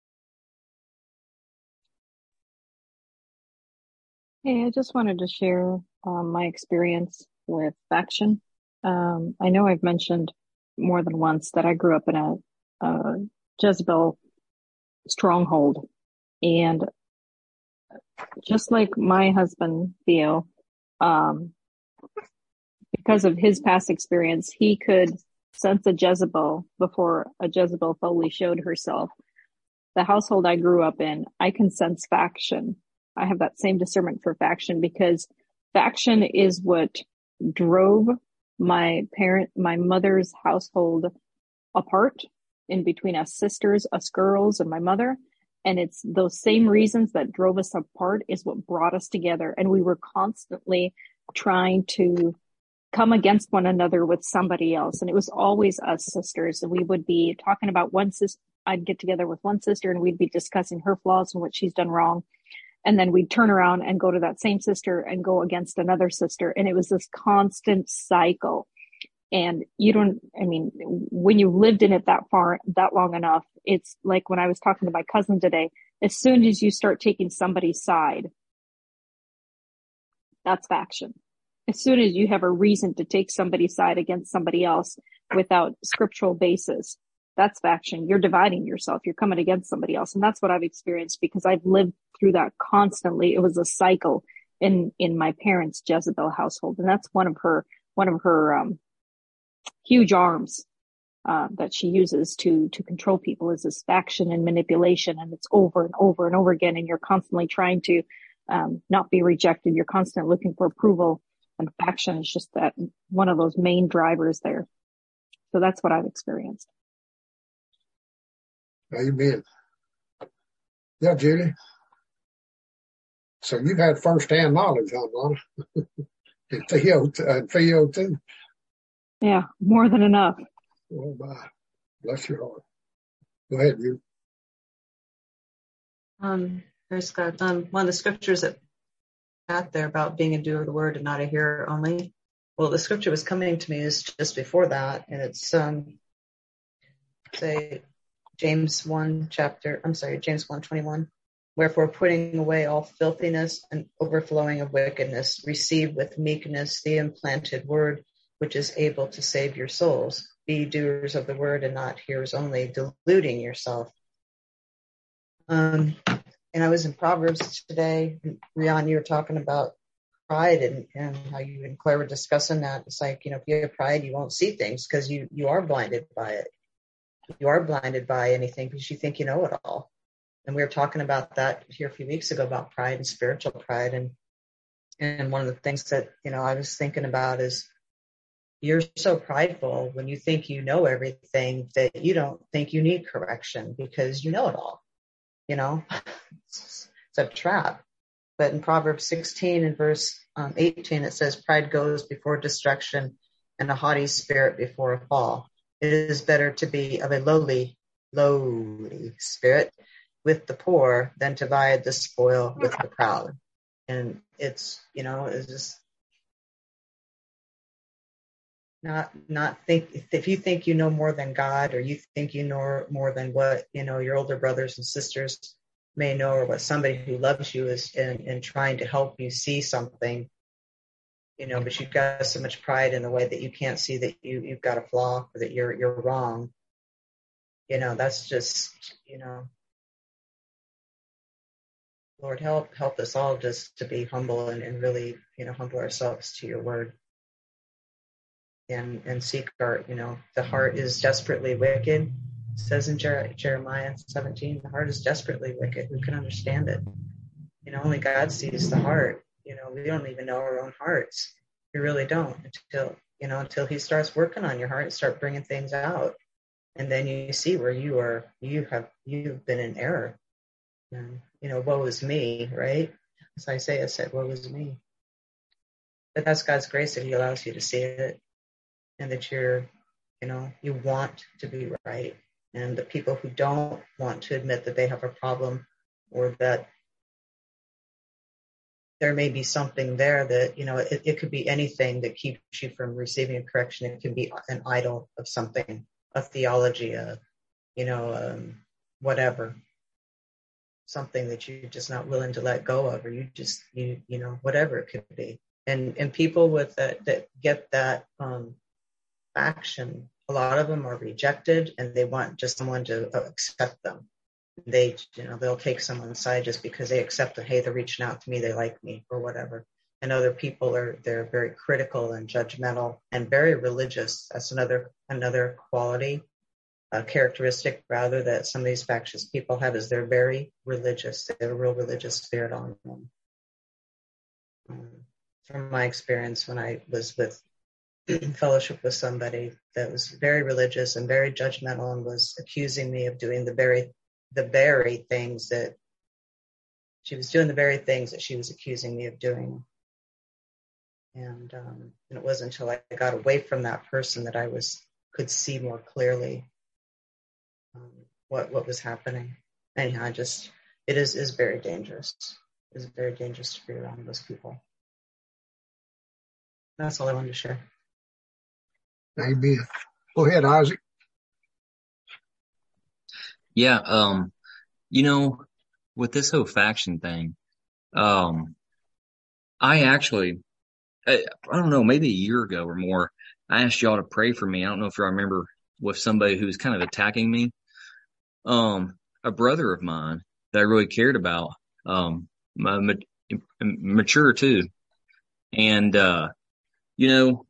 Hey, I just wanted to share um, my experience with faction. Um, I know I've mentioned more than once that I grew up in a, a Jezebel stronghold. And just like my husband, Theo, um, because of his past experience, he could sense a Jezebel before a Jezebel fully showed herself. The household I grew up in, I can sense faction. I have that same discernment for faction because faction is what drove my parent, my mother's household apart in between us sisters, us girls, and my mother. And it's those same reasons that drove us apart is what brought us together. And we were constantly trying to come against one another with somebody else. And it was always us sisters. And we would be talking about one sister. I'd get together with one sister and we'd be discussing her flaws and what she's done wrong. And then we'd turn around and go to that same sister and go against another sister. And it was this constant cycle. And you don't, I mean, when you lived in it that far, that long enough, it's like when I was talking to my cousin today, as soon as you start taking somebody's side, that's faction. As soon as you have a reason to take somebody's side against somebody else without scriptural basis, that's faction. You're dividing yourself. You're coming against somebody else. And that's what I've experienced because I've lived through that constantly. It was a cycle in, in my parents' Jezebel household. And that's one of her, one of her, um, huge arms, uh, that she uses to, to control people is this faction and manipulation. And it's over and over and over again. And you're constantly trying to, um, not be rejected. You're constantly looking for approval, and faction is just that one of those main drivers there. So that's what I've experienced. Amen. Yeah, Judy. So you've had firsthand knowledge, huh, Lana? and Theo, and Theo too. Yeah, more than enough. Oh my, bless your heart. Go ahead, you. Um, there's got um, one of the scriptures that got there about being a doer of the word and not a hearer only. Well, the scripture was coming to me is just before that, and it's um, say James one chapter. I'm sorry, James one twenty-one. Wherefore, putting away all filthiness and overflowing of wickedness, receive with meekness the implanted word, which is able to save your souls. Be doers of the word and not hearers only, deluding yourself. Um, and I was in Proverbs today. Rian, you were talking about pride and, and how you and Claire were discussing that. It's like, you know, if you have pride, you won't see things because you, you are blinded by it. You are blinded by anything because you think you know it all. And we were talking about that here a few weeks ago about pride and spiritual pride. And, and one of the things that, you know, I was thinking about is, you're so prideful when you think you know everything that you don't think you need correction because you know it all. You know, it's, it's a trap. But in Proverbs sixteen and verse um, eighteen, it says, pride goes before destruction and a haughty spirit before a fall. It is better to be of a lowly, lowly spirit with the poor than to divide the spoil with the proud. And it's, you know, it's just, Not, not think, if you think you know more than God, or you think you know more than what, you know, your older brothers and sisters may know, or what somebody who loves you is in, in trying to help you see something, you know, but you've got so much pride in the way that you can't see that you, you've got a flaw or that you're, you're wrong. You know, that's just, you know, Lord, help, help us all just to be humble and, and really, you know, humble ourselves to your word. And, and seek our, you know, the heart is desperately wicked. It says in Jer- Jeremiah seventeen, the heart is desperately wicked. Who can understand it? You know, only God sees the heart. You know, we don't even know our own hearts. We really don't until, you know, until he starts working on your heart and start bringing things out. And then you see where you are, you have, you've been in error. And, you know, woe is me, right? As Isaiah said, woe is me. But that's God's grace that he allows you to see it. And that you're, you know, you want to be right. And the people who don't want to admit that they have a problem, or that there may be something there that, you know, it, it could be anything that keeps you from receiving a correction. It can be an idol of something, a theology, a, you know, um, whatever, something that you're just not willing to let go of, or you just, you, you know, whatever it could be. And, and people with that, that get that, um, action, a lot of them are rejected and they want just someone to accept them. They, you know, they'll take someone's side just because they accept that, hey, they're reaching out to me, they like me, or whatever. And other people are, they're very critical and judgmental and very religious. That's another, another quality, a characteristic rather that some of these factious people have, is they're very religious. They have a real religious spirit on them. Um, from my experience when I was with fellowship with somebody that was very religious and very judgmental and was accusing me of doing the very the very things that she was doing, the very things that she was accusing me of doing. And, um, and it wasn't until I got away from that person that I was could see more clearly um, what what was happening. Anyhow, I just it is is very dangerous. It's very dangerous to be around those people. That's all I wanted to share. Amen. Go ahead, Isaac. Yeah, um, you know, with this whole faction thing, um, I actually, I, I don't know, maybe a year ago or more, I asked y'all to pray for me. I don't know if you remember, with somebody who was kind of attacking me. Um, a brother of mine that I really cared about, um, my, ma- mature too. And, uh, you know,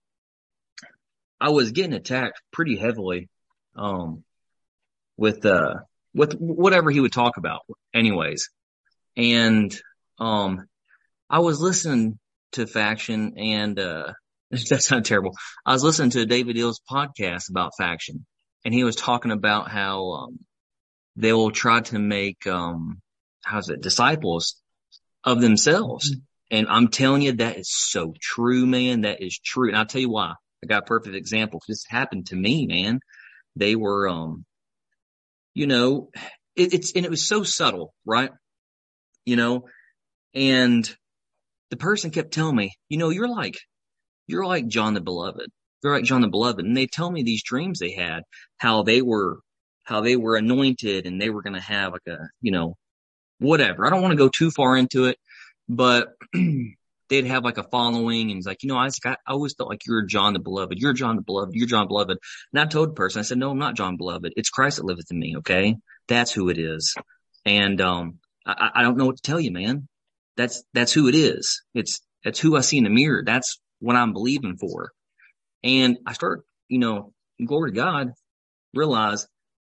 I was getting attacked pretty heavily, um, with, uh, with whatever he would talk about anyways. And, um, I was listening to Faction and, uh, that sounded terrible. I was listening to David Ill's podcast about Faction, and he was talking about how, um, they will try to make, um, how's it, disciples of themselves. Mm-hmm. And I'm telling you, that is so true, man. That is true. And I'll tell you why. I got a perfect example. This happened to me, man. They were, um, you know, it, it's, and it was so subtle, right? You know, and the person kept telling me, you know, you're like, you're like John the Beloved. You're like John the Beloved. And they tell me these dreams they had, how they were, how they were anointed and they were going to have like a, you know, whatever. I don't want to go too far into it, but they'd have like a following, and it's like, you know, Isaac, I, I always felt like you're John the Beloved. You're John the Beloved. You're John Beloved. And I told the person, I said, no, I'm not John Beloved. It's Christ that liveth in me. Okay. That's who it is. And, um, I, I don't know what to tell you, man. That's, that's who it is. It's, that's who I see in the mirror. That's what I'm believing for. And I start, you know, glory to God, realize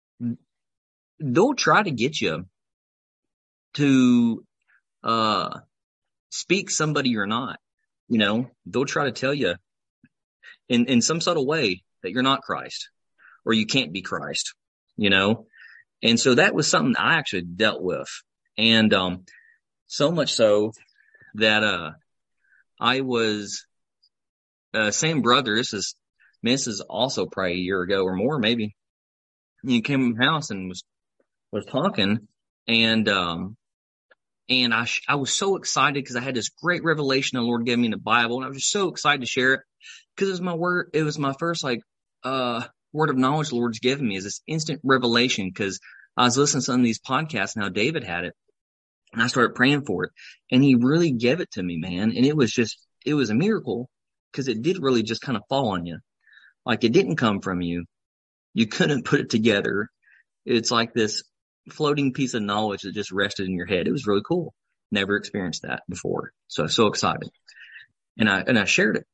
they'll try to get you to, uh, speak somebody you're not. You know, they'll try to tell you in, in some subtle way that you're not Christ or you can't be Christ, you know? And so that was something I actually dealt with. And, um, so much so that, uh, I was, uh, same brother. This is, I mean, this is also probably a year ago or more, maybe. He came to my house and was, was talking, and, um, and I, sh- I was so excited because I had this great revelation the Lord gave me in the Bible, and I was just so excited to share it because it was my word. It was my first, like, uh, word of knowledge the Lord's given me, is this instant revelation, because I was listening to some of these podcasts and how David had it, and I started praying for it, and he really gave it to me, man. And it was just, it was a miracle because it did really just kind of fall on you. Like, it didn't come from you. You couldn't put it together. It's like this floating piece of knowledge that just rested in your head. It was really cool. Never experienced that before. So I was so excited. And I, and I shared it.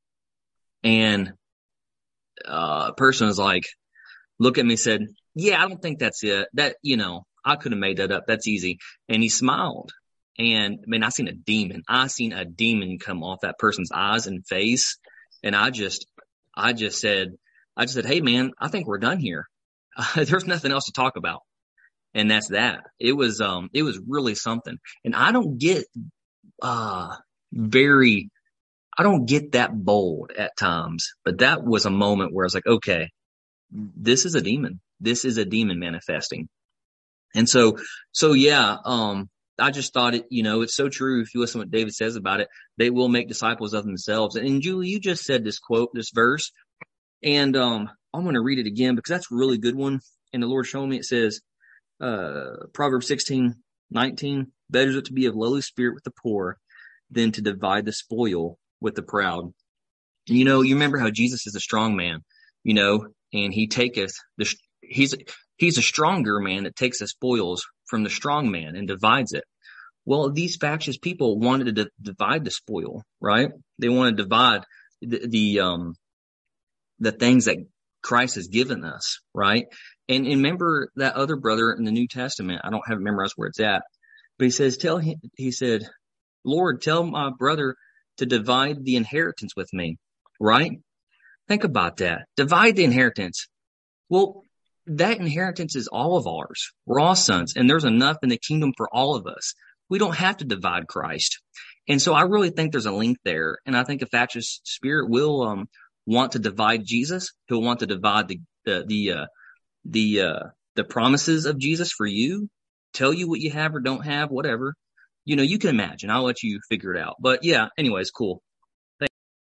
And, uh, a person was like, look at me, said, yeah, I don't think that's it. That, you know, I could have made that up. That's easy. And he smiled. And I mean, I seen a demon. I seen a demon come off that person's eyes and face. And I just, I just said, I just said, hey man, I think we're done here. Uh, there's nothing else to talk about. And that's that. It was, um, it was really something. And I don't get, uh, very, I don't get that bold at times, but that was a moment where I was like, okay, this is a demon. This is a demon manifesting. And so, so yeah, um, I just thought it, you know, it's so true. If you listen to what David says about it, they will make disciples of themselves. And, and Julie, you just said this quote, this verse, and, um, I'm going to read it again because that's a really good one. And the Lord showed me, it says, uh, Proverbs sixteen nineteen, better is it to be of lowly spirit with the poor than to divide the spoil with the proud. And, you know, you remember how Jesus is a strong man, you know, and he taketh the, he's, he's a stronger man that takes the spoils from the strong man and divides it. Well, these factious people wanted to d- divide the spoil, right? They want to divide the, the, um, the things that Christ has given us, right? And, and remember that other brother in the New Testament, I don't have memorized where it's at, but he says, tell him, he said, Lord, tell my brother to divide the inheritance with me, right? Think about that. Divide the inheritance. Well, that inheritance is all of ours. We're all sons, and there's enough in the kingdom for all of us. We don't have to divide Christ. And so I really think there's a link there. And I think a factious spirit will um, want to divide Jesus. He'll want to divide the the the uh, the, uh, the promises of Jesus for you, tell you what you have or don't have, whatever. You know, you can imagine. I'll let you figure it out. But yeah, anyways, cool. Thanks.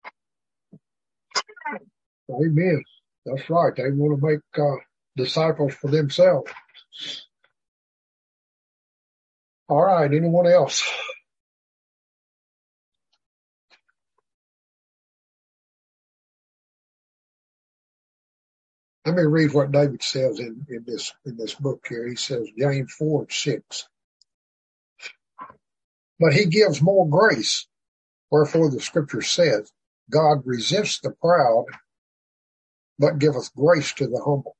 Amen. That's right. They want to make uh, disciples for themselves. All right. Anyone else? Let me read what David says in, in this in this book here. He says, James four and six. But he gives more grace. Wherefore the scripture says, God resists the proud, but giveth grace to the humble.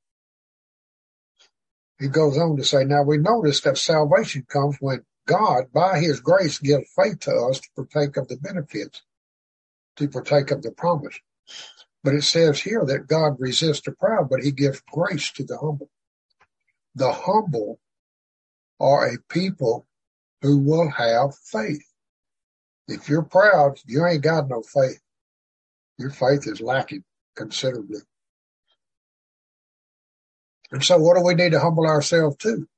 He goes on to say, now we notice that salvation comes when God, by his grace, gives faith to us to partake of the benefits, to partake of the promise. But it says here that God resists the proud, but he gives grace to the humble. The humble are a people who will have faith. If you're proud, you ain't got no faith. Your faith is lacking considerably. And so what do we need to humble ourselves to?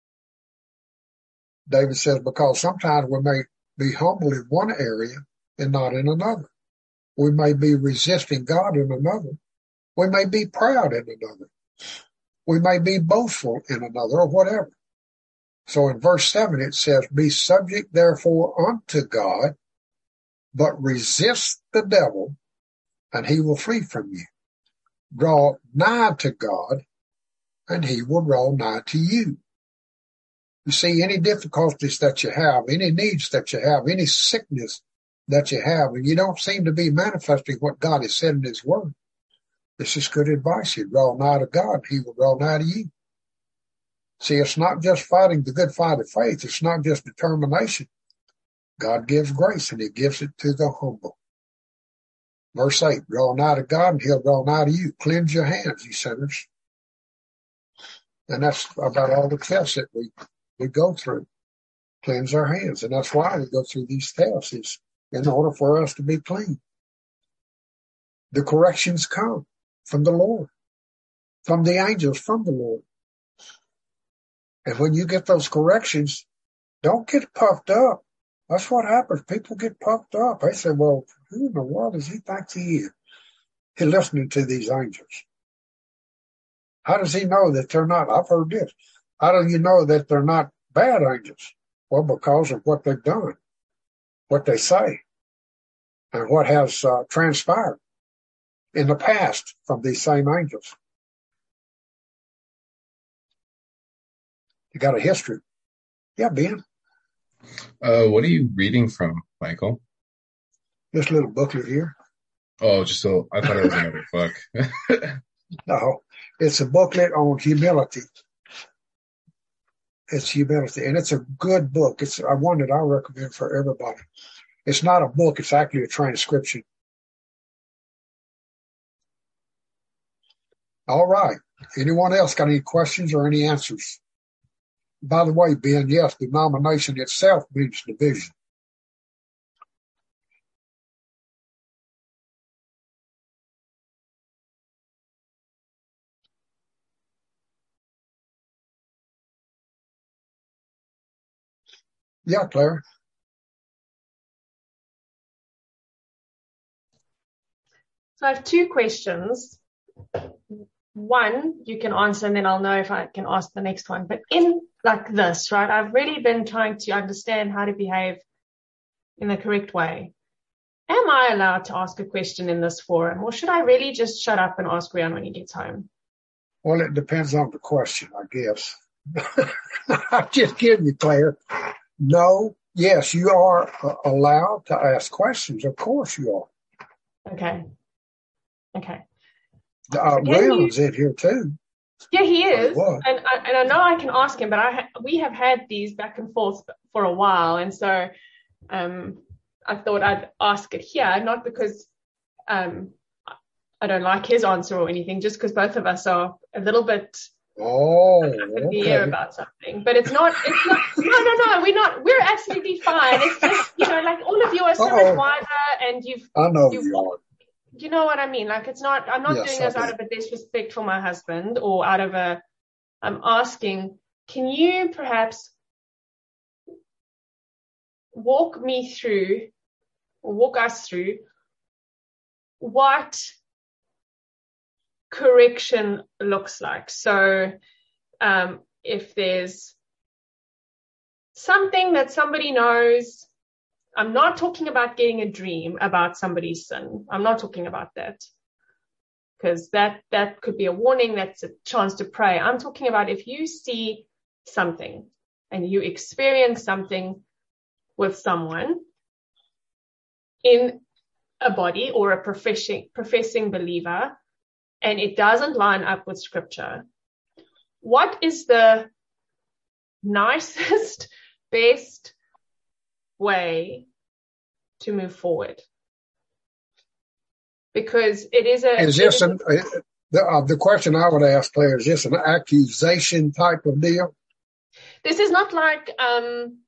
David says, because sometimes we may be humble in one area and not in another. We may be resisting God in another. We may be proud in another. We may be boastful in another, or whatever. So in verse seven it says, be subject therefore unto God, but resist the devil, and he will flee from you. Draw nigh to God, and he will draw nigh to you. You see, any difficulties that you have, any needs that you have, any sickness that you have, and you don't seem to be manifesting what God has said in his word, this is good advice. You draw nigh to God, he will draw nigh to you. See, it's not just fighting the good fight of faith. It's not just determination. God gives grace, and he gives it to the humble. Verse eight, draw nigh to God, and he'll draw nigh to you. Cleanse your hands, ye sinners. And that's about all the tests that we, we go through. Cleanse our hands. And that's why we go through these tests, is in order for us to be clean. The corrections come from the Lord, from the angels, from the Lord. And when you get those corrections, don't get puffed up. That's what happens. People get puffed up. They say, well, who in the world does he think he is? He's listening to these angels. How does he know that they're not? I've heard this. How do you know that they're not bad angels? Well, because of what they've done, what they say, and what has uh, transpired in the past from these same angels. You got a history. Yeah, Ben. Uh, what are you reading from, Michael? This little booklet here. Oh, just so I thought it was another book. No, it's a booklet on humility. It's humility, and it's a good book. It's a one that I recommend for everybody. It's not a book. It's actually a transcription. All right. Anyone else got any questions or any answers? By the way, Ben, yes, denomination itself means division. Yeah, Claire. So I have two questions. One, you can answer, and then I'll know if I can ask the next one. But in like this, right, I've really been trying to understand how to behave in the correct way. Am I allowed to ask a question in this forum, or should I really just shut up and ask Rian when he gets home? Well, it depends on the question, I guess. I'm just kidding you, Claire. No, yes, you are allowed to ask questions. Of course you are. Okay. Okay. Uh, Rian's in here too. Yeah, he is. And I, and I know I can ask him, but I ha- we have had these back and forth for a while. And so um, I thought I'd ask it here, not because um, I don't like his answer or anything, just because both of us are a little bit Oh, up in the okay. air about something, but it's not, it's not, no, no, no, we're not, we're absolutely fine. It's just, you know, like all of you are so Uh-oh. much wiser and you've, I know you've, you are. you know what I mean? Like it's not, I'm not Yes, doing I this out do. of a disrespect for my husband or out of a, I'm asking, can you perhaps walk me through, or walk us through what correction looks like? So, um, if there's something that somebody knows, I'm not talking about getting a dream about somebody's sin. I'm not talking about that. Because that, that could be a warning. That's a chance to pray. I'm talking about if you see something and you experience something with someone in a body or a professing, professing believer, and it doesn't line up with scripture, what is the nicest, best way to move forward? Because it is a... Is this an, the, uh, the question I would ask, Claire, is this an accusation type of deal? This is not like, um,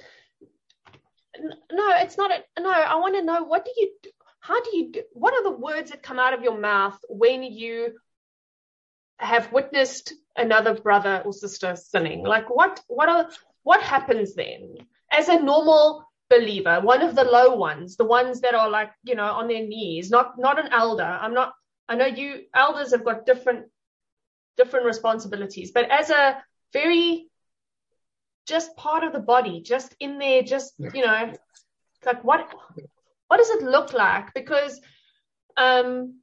no, it's not, a, no, I want to know, what do you, how do you, do, what are the words that come out of your mouth when you have witnessed another brother or sister sinning? Like what, what are, what happens then? As a normal believer, one of the low ones, the ones that are like, you know, on their knees, not, not an elder. I'm not, I know you elders have got different, different responsibilities, but as a very, just part of the body, just in there, just, you know, like what, what does it look like? Because, um,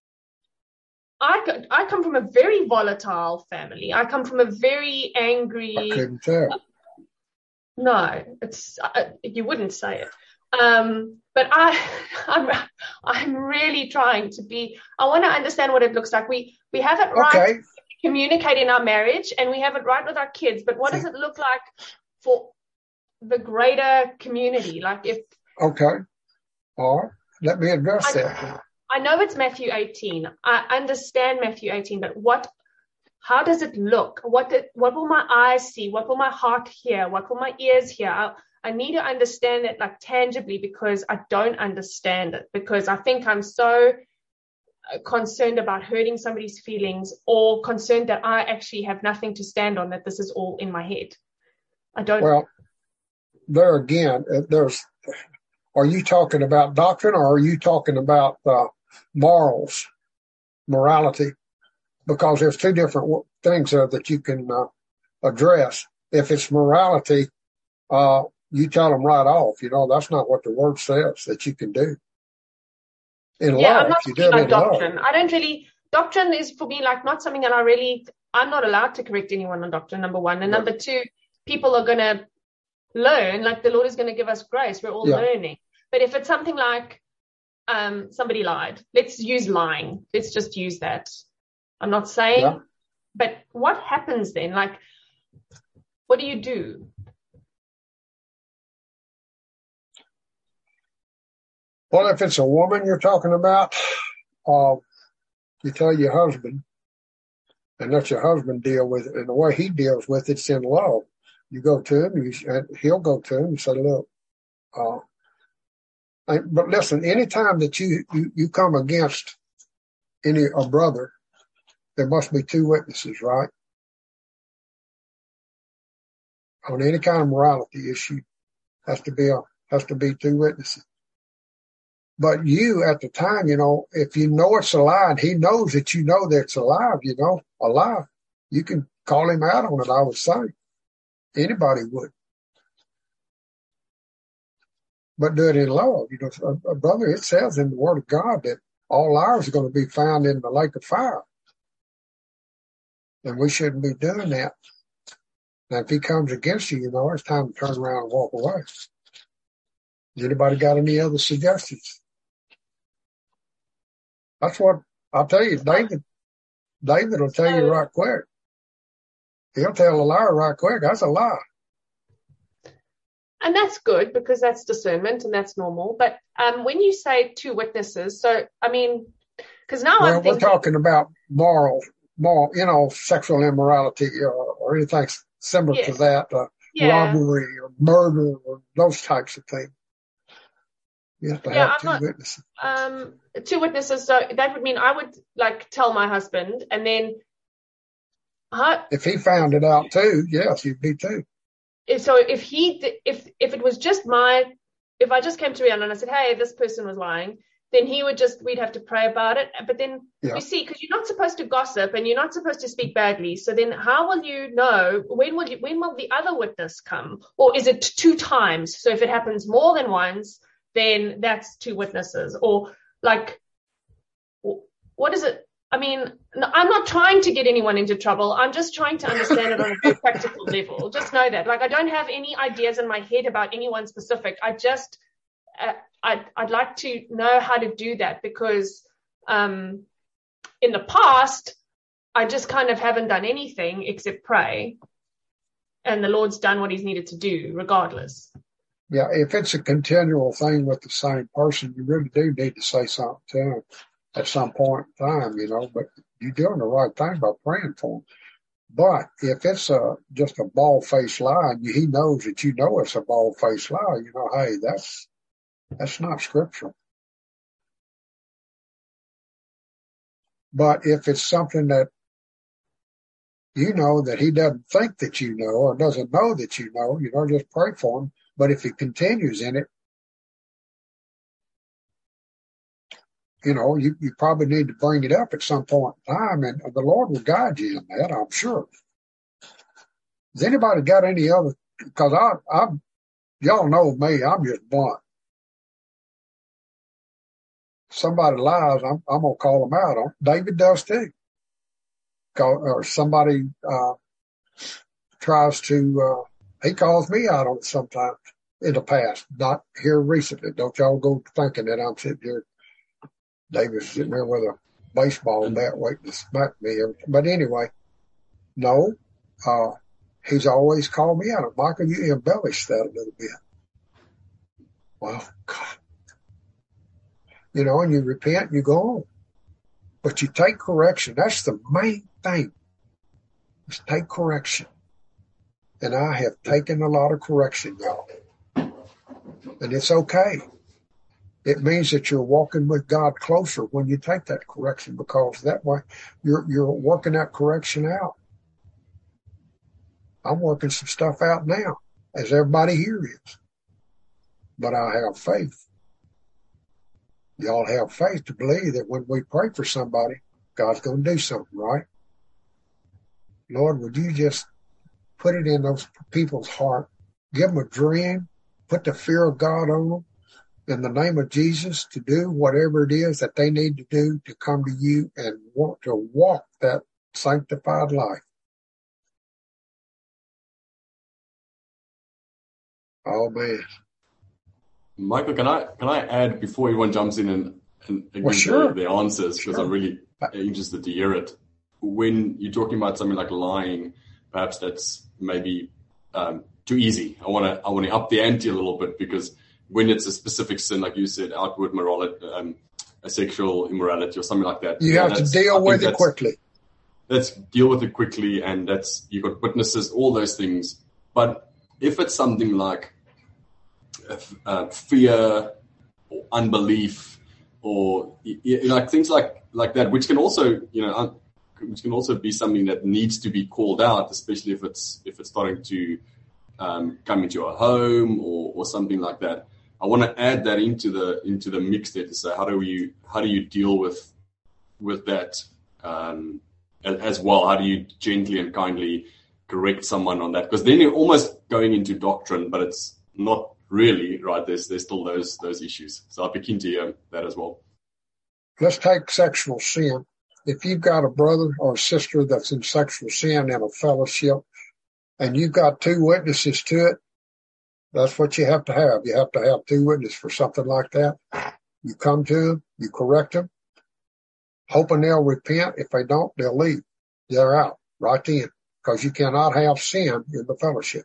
I, I come from a very volatile family. I come from a very angry. I couldn't tell. No, it's uh, you wouldn't say it. Um, but I, I'm, I'm really trying to be. I want to understand what it looks like. We we have it right Okay. to communicate in our marriage, and we have it right with our kids. But what does it look like for the greater community? Like if Okay, all right. Let me address I, that. I know it's Matthew eighteen. I understand Matthew eighteen, but what? How does it look? What did, what will my eyes see? What will my heart hear? What will my ears hear? I, I need to understand it like tangibly because I don't understand it, because I think I'm so concerned about hurting somebody's feelings or concerned that I actually have nothing to stand on, that this is all in my head. I don't. Well, there again, there's, are you talking about doctrine or are you talking about uh, morals, morality? Because there's two different things uh, that you can uh, address. If it's morality, uh, you tell them right off, you know, that's not what the word says that you can do. In yeah, love, I'm not you talking do it about in doctrine. love. I don't really, doctrine is for me like not something that I really, I'm not allowed to correct anyone on doctrine, number one. And No. number two, people are going to learn, like the Lord is going to give us grace. We're all Yeah. learning. But if it's something like um, somebody lied, let's use lying. Let's just use that. I'm not saying, Yeah. but what happens then? Like, what do you do? Well, if it's a woman you're talking about, uh, you tell your husband, and let your husband deal with it. And the way he deals with it's in love. You go to him, you, and he'll go to him and say, look, uh, I, but listen, anytime that you, you, you come against any a brother, there must be two witnesses, right? On any kind of morality issue, has to be a, has to be two witnesses. But you, at the time, you know, if you know it's a lie, and he knows that you know that it's alive, you know, a lie, you can call him out on it, I would say. Anybody would. But do it in love. You know, a, a brother, it says in the Word of God that all liars are going to be found in the lake of fire. And we shouldn't be doing that. Now, if he comes against you, you know, it's time to turn around and walk away. Anybody got any other suggestions? That's what I'll tell you. David, David will tell you right quick. He'll tell a liar right quick. That's a lie. And that's good because that's discernment and that's normal. But um, when you say two witnesses, so, I mean, because now well, I'm thinking. We're talking about moral, more, you know, sexual immorality or, or anything similar Yes. to that, uh, Yeah. robbery or murder or those types of things. You have to Yeah, have I'm two not- witnesses. Um, two witnesses. So that would mean I would like tell my husband, and then, huh? If he found it out too, yes, you'd be too. If, so if he, di- if if it was just my, if I just came to Rihanna and I said, hey, this person was lying, then he would just, we'd have to pray about it. But then Yeah. you see, because you're not supposed to gossip and you're not supposed to speak badly. So then how will you know, when will you, when will the other witness come? Or is it two times? So if it happens more than once, then that's two witnesses. Or like, what is it? I mean, no, I'm not trying to get anyone into trouble. I'm just trying to understand it on a very practical level. Just know that. Like, I don't have any ideas in my head about anyone specific. I just, uh, I'd, I'd like to know how to do that, because um, in the past, I just kind of haven't done anything except pray. And the Lord's done what he's needed to do regardless. Yeah, if it's a continual thing with the same person, you really do need to say something to him at some point in time, you know, but you're doing the right thing by praying for him. But if it's a, just a bald-faced lie, and he knows that you know it's a bald-faced lie, you know, hey, that's, that's not scriptural. But if it's something that you know that he doesn't think that you know or doesn't know that you know, you know, just pray for him. But if he continues in it, you know, you, you probably need to bring it up at some point in time, and the Lord will guide you in that, I'm sure. Has anybody got any other? Because I, I, y'all know me, I'm just blunt. Somebody lies, I'm, I'm gonna call them out on. David does too. Call, or somebody uh, tries to, uh, he calls me out on it sometimes in the past, not here recently. Don't y'all go thinking that I'm sitting here. David's sitting there with a baseball bat waiting to smack me. But anyway, no, uh, he's always called me out. Michael, you embellished that a little bit. Well, God. You know, and you repent and you go on. But you take correction. That's the main thing. Just take correction. And I have taken a lot of correction, y'all. And it's okay. It means that you're walking with God closer when you take that correction, because that way you're you're working that correction out. I'm working some stuff out now, as everybody here is. But I have faith. Y'all have faith to believe that when we pray for somebody, God's going to do something, right? Lord, would you just put it in those people's heart, give them a dream, put the fear of God on them, in the name of Jesus, to do whatever it is that they need to do to come to you and want to walk that sanctified life. Oh, man. Michael, can I can I add before everyone jumps in and, and, and Well, gives sure. their, their answers, because Sure. I'm really interested to hear it. When you're talking about something like lying, perhaps that's maybe um, too easy. I want to I want to up the ante a little bit, because when it's a specific sin, like you said, outward morality, um, a sexual immorality or something like that, You yeah, have to that's- I deal think with it that's- quickly. Let's deal with it quickly, and that's, you've got witnesses, all those things. But if it's something like uh, uh, fear or unbelief, or you know, like things like like that, which can also, you know, un- which can also be something that needs to be called out, especially if it's if it's starting to um, come into a home or or something like that. I want to add that into the into the mix there to say, how do you how do you deal with with that um, as well? How do you gently and kindly correct someone on that? Because then you're almost going into doctrine, but it's not really, right? There's there's still those those issues. So I'd be keen to hear that as well. Let's take sexual sin. If you've got a brother or a sister that's in sexual sin in a fellowship, and you've got two witnesses to it, that's what you have to have. You have to have two witnesses for something like that. You come to them, you correct them, hoping they'll repent. If they don't, they'll leave. They're out right then, because you cannot have sin in the fellowship.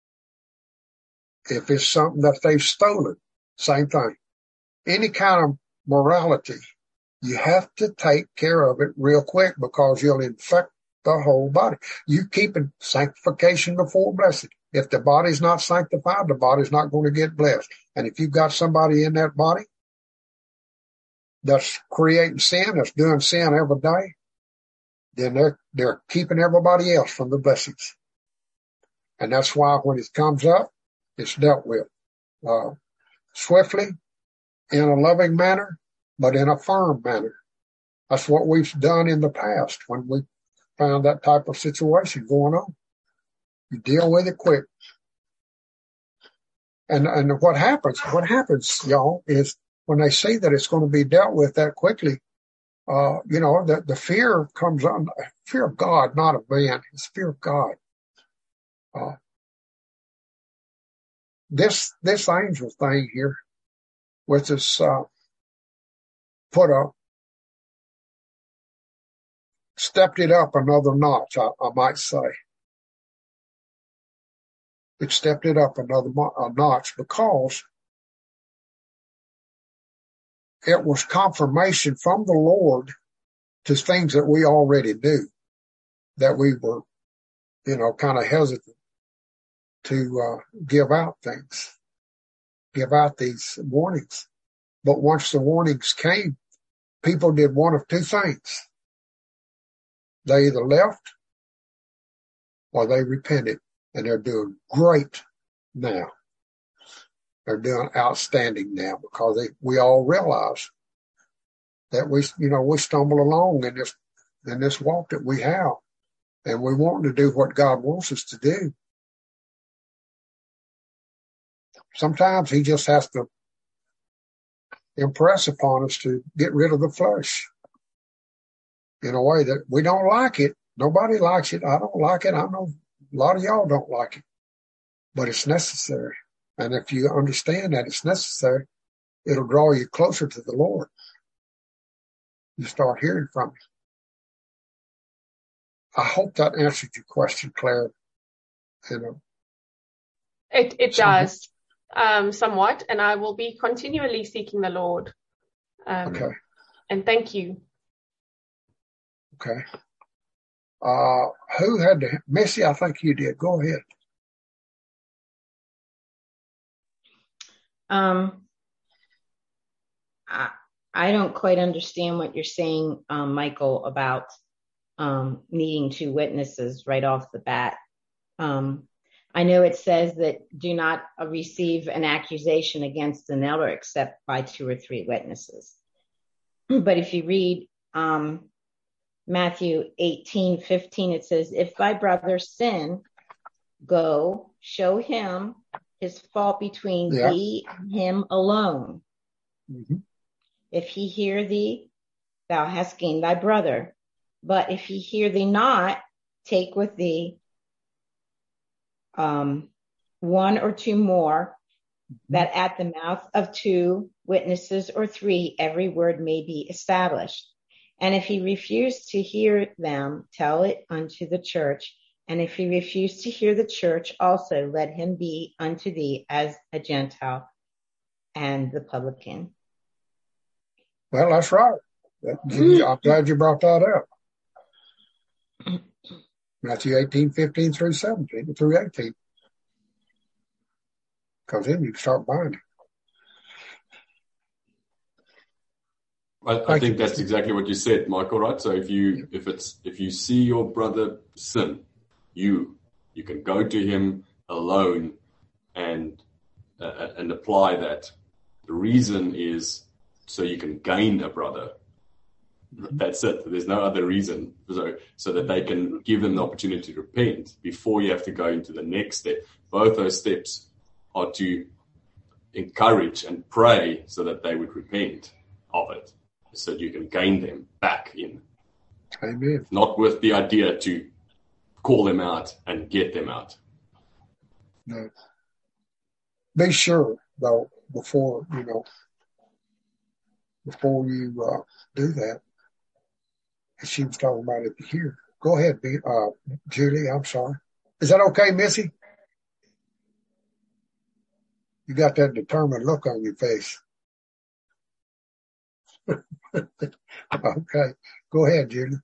If it's something that they've stolen, same thing. Any kind of morality You have to take care of it real quick because you'll infect the whole body. You keeping sanctification before blessing. If the body's not sanctified, the body's not going to get blessed. And if you've got somebody in that body that's creating sin, that's doing sin every day, then they're, they're keeping everybody else from the blessings. And that's why when it comes up, it's dealt with, uh, swiftly, in a loving manner, but in a firm manner. That's what we've done in the past when we found that type of situation going on. You deal with it quick. And, and what happens, what happens, y'all, is when they see that it's going to be dealt with that quickly, uh, you know, the, the fear comes on, fear of God, not of man. It's fear of God. Uh, this, this angel thing here with this, uh, put a, stepped it up another notch, I, I might say. It stepped it up another a notch because it was confirmation from the Lord to things that we already knew, that we were, you know, kind of hesitant to uh, give out things, give out these warnings. But once the warnings came, people did one of two things. They either left or they repented, and they're doing great now. They're doing outstanding now because they, we all realize that we, you know, we stumble along in this, in this walk that we have, and we want to do what God wants us to do. Sometimes he just has to impress upon us to get rid of the flesh in a way that we don't like it. Nobody likes it. I don't like it. I know a lot of y'all don't like it, but it's necessary. And if you understand that it's necessary, it'll draw you closer to the Lord. You start hearing from him. I hope that answered your question, Claire. You know, it it does, um, somewhat, and I will be continually seeking the Lord. Um, okay. And thank you. Okay. Uh, who had to, Missy, I think you did. Go ahead. Um, I, I don't quite understand what you're saying, um, Michael, about um, needing two witnesses right off the bat. Um, I know it says that do not receive an accusation against an elder except by two or three witnesses. But if you read um, Matthew eighteen fifteen, it says, if thy brother sin, go show him his fault between yeah. thee and him alone. Mm-hmm. If he hear thee, thou hast gained thy brother. But if he hear thee not, take with thee um, one or two more, mm-hmm. that at the mouth of two witnesses or three, every word may be established. And if he refuse to hear them, tell it unto the church. And if he refuse to hear the church, also let him be unto thee as a Gentile and the publican. Well, that's right. I'm glad you brought that up. Matthew eighteen, fifteen through seventeen, through eighteen. Because then you can start binding. I, I think that's exactly what you said, Michael, right? So if you if it's if you see your brother sin, you you can go to him alone and uh, and apply that. The reason is so you can gain a brother. That's it. There's no other reason. So so that they can give them the opportunity to repent before you have to go into the next step. Both those steps are to encourage and pray so that they would repent of it, so that you can gain them back in. Amen. Not with the idea to call them out and get them out. No. Be sure, though, before, you know, before you uh, do that, she was talking about it here. Go ahead, uh, Julie, I'm sorry. Is that okay, Missy? You got that determined look on your face. Okay. Go ahead, Julie.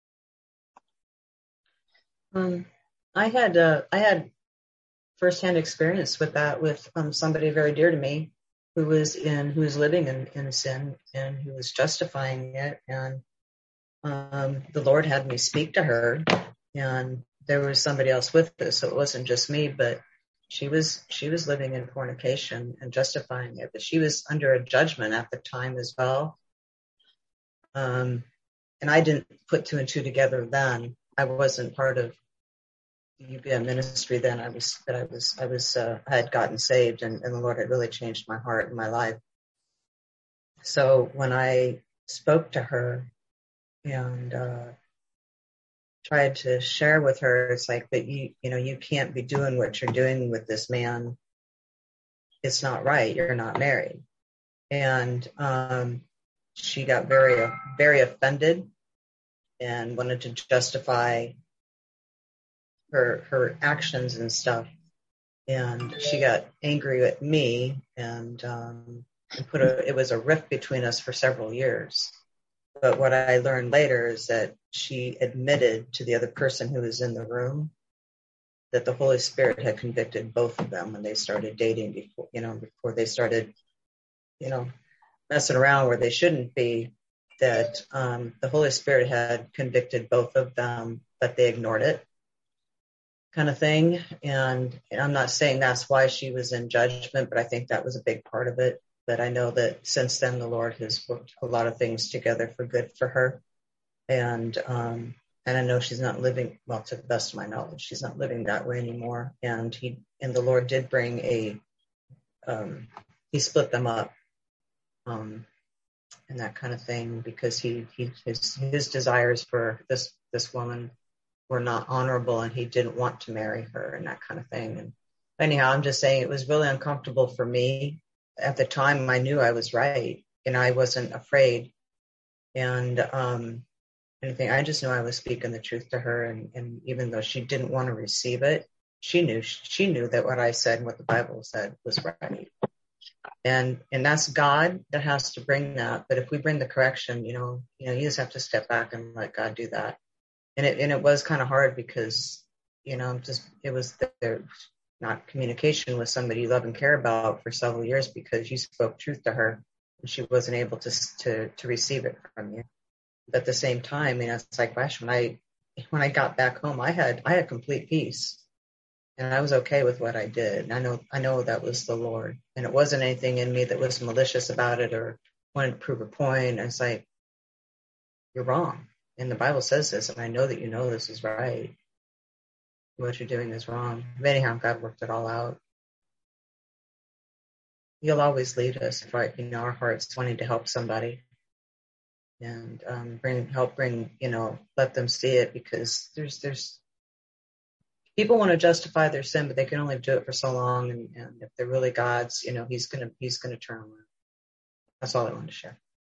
Um, I had uh, I had firsthand experience with that with um, somebody very dear to me who was in who was living in, in sin and who was justifying it, and um, the Lord had me speak to her, and there was somebody else with us, so it wasn't just me, but she was she was living in fornication and justifying it, but she was under a judgment at the time as well. Um, and I didn't put two and two together then. I wasn't part of U B M ministry then. I was, but I was, I was, uh, I had gotten saved, and, and the Lord had really changed my heart and my life. So when I spoke to her and uh, tried to share with her, it's like, but you, you know, you can't be doing what you're doing with this man. It's not right. You're not married. And um, she got very, very offended and wanted to justify her her actions and stuff, and she got angry at me, and um and put a it was a rift between us for several years. But what I learned later is that she admitted to the other person who was in the room that the Holy Spirit had convicted both of them when they started dating, before you know before they started you know messing around where they shouldn't be, that um the Holy Spirit had convicted both of them, but they ignored it, kind of thing. And I'm not saying that's why she was in judgment, but I think that was a big part of it. But I know that since then the Lord has worked a lot of things together for good for her. And um, and I know she's not living, well, to the best of my knowledge, she's not living that way anymore. And he and the Lord did bring a, um, he split them up, um, and that kind of thing, because he he his his desires for this this woman were not honorable, and he didn't want to marry her and that kind of thing. And anyhow, I'm just saying it was really uncomfortable for me. At the time, I knew I was right, and I wasn't afraid. And um, anything, I just knew I was speaking the truth to her. And, and even though she didn't want to receive it, she knew she knew that what I said and what the Bible said was right. And and that's God that has to bring that. But if we bring the correction, you know, you know, you just have to step back and let God do that. And it and it was kind of hard because, you know, just it was there not communication with somebody you love and care about for several years because you spoke truth to her and she wasn't able to to to receive it from you. But at the same time, you know, it's like, gosh, when I when I got back home, I had I had complete peace, and I was okay with what I did. And I know I know that was the Lord, and it wasn't anything in me that was malicious about it or wanted to prove a point. It's like, you're wrong. And the Bible says this, and I know that you know this is right. What you're doing is wrong. But anyhow, God worked it all out. He'll always lead us, right? You know, our hearts wanting to help somebody and um, bring help, bring you know, let them see it, because there's there's people want to justify their sin, but they can only do it for so long. And, and if they're really God's, you know, He's gonna He's gonna turn around. That's all I wanted to share.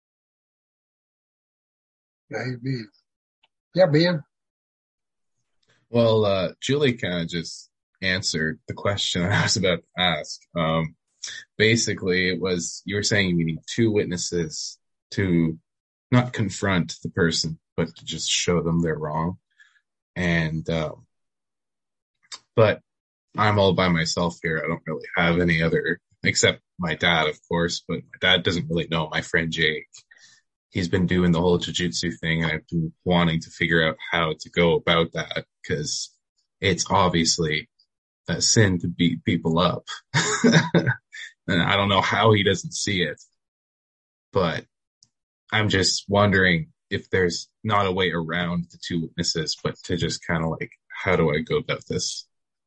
Amen. Yeah, Ben. Well, uh, Julie kind of just answered the question I was about to ask. Um, basically, it was, you were saying you need two witnesses to not confront the person, but to just show them they're wrong. And, um, but I'm all by myself here. I don't really have any other, except my dad, of course, but my dad doesn't really know. My friend Jake, he's been doing the whole jiu-jitsu thing, and I've been wanting to figure out how to go about that, because it's obviously a sin to beat people up. And I don't know how he doesn't see it, but I'm just wondering if there's not a way around the two witnesses, but to just kind of like, how do I go about this?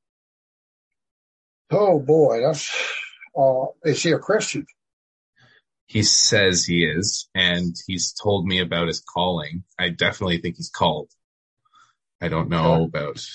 Oh boy, that's, uh, is he a Christian? He says he is, and he's told me about his calling. I definitely think he's called. I don't know Okay. about...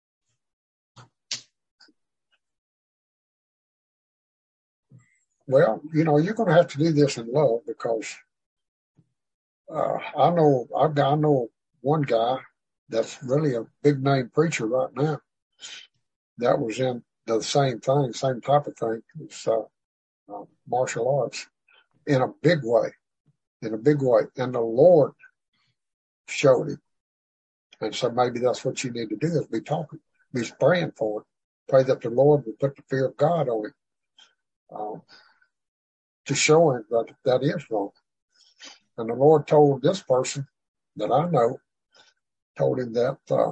Well, you know, you're going to have to do this in love, because uh, I know I've got, I know one guy that's really a big name preacher right now that was in the same thing, same type of thing. It's uh, uh, martial arts in a big way. in a big way. And the Lord showed him. And so maybe that's what you need to do, is be talking, be praying for it. Pray that the Lord will put the fear of God on him, um, to show him that that is wrong. And the Lord told this person that I know, told him that uh,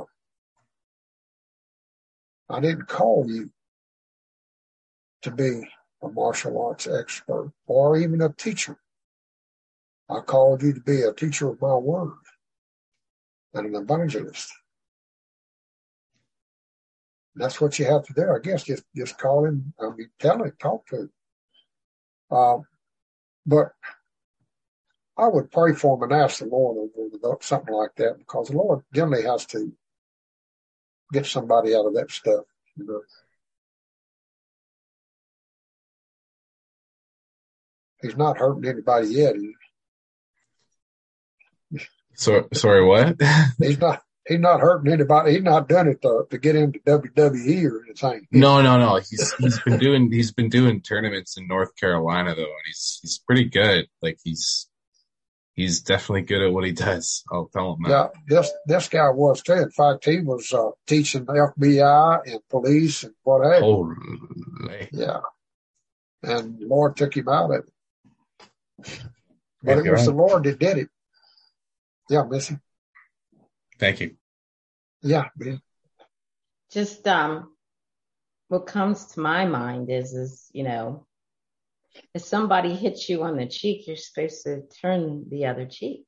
I didn't call you to be a martial arts expert or even a teacher. I called you to be a teacher of my word and an evangelist. And that's what you have to do, I guess. Just just call him, I mean, tell him, talk to him. Um, but I would pray for him and ask the Lord over something like that, because the Lord generally has to get somebody out of that stuff, you know. He's not hurting anybody yet. He, So, sorry, what? he's not. He's not hurting anybody. He's not done it to, to get into W W E or anything. No, no, no. He's he's been doing he's been doing tournaments in North Carolina though, and he's he's pretty good. Like he's he's definitely good at what he does. I'll tell him that. Yeah, this this guy was too. In fact, he was uh, teaching the F B I and police and what have you. Holy. Yeah, and the Lord took him out of it. But Thank it was God. the Lord that did it. Yeah, Missy. Thank you. Yeah, man. Just um, what comes to my mind is, is you know, if somebody hits you on the cheek, you're supposed to turn the other cheek.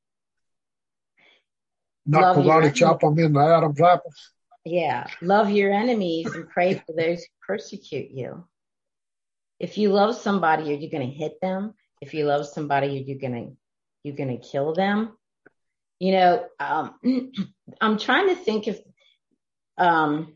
Not Love your karate chop them in the Adam's apples. Yeah, love your enemies and pray for those who persecute you. If you love somebody, are you going to hit them? If you love somebody, are you going to you're going to kill them? You know, um, I'm trying to think if um,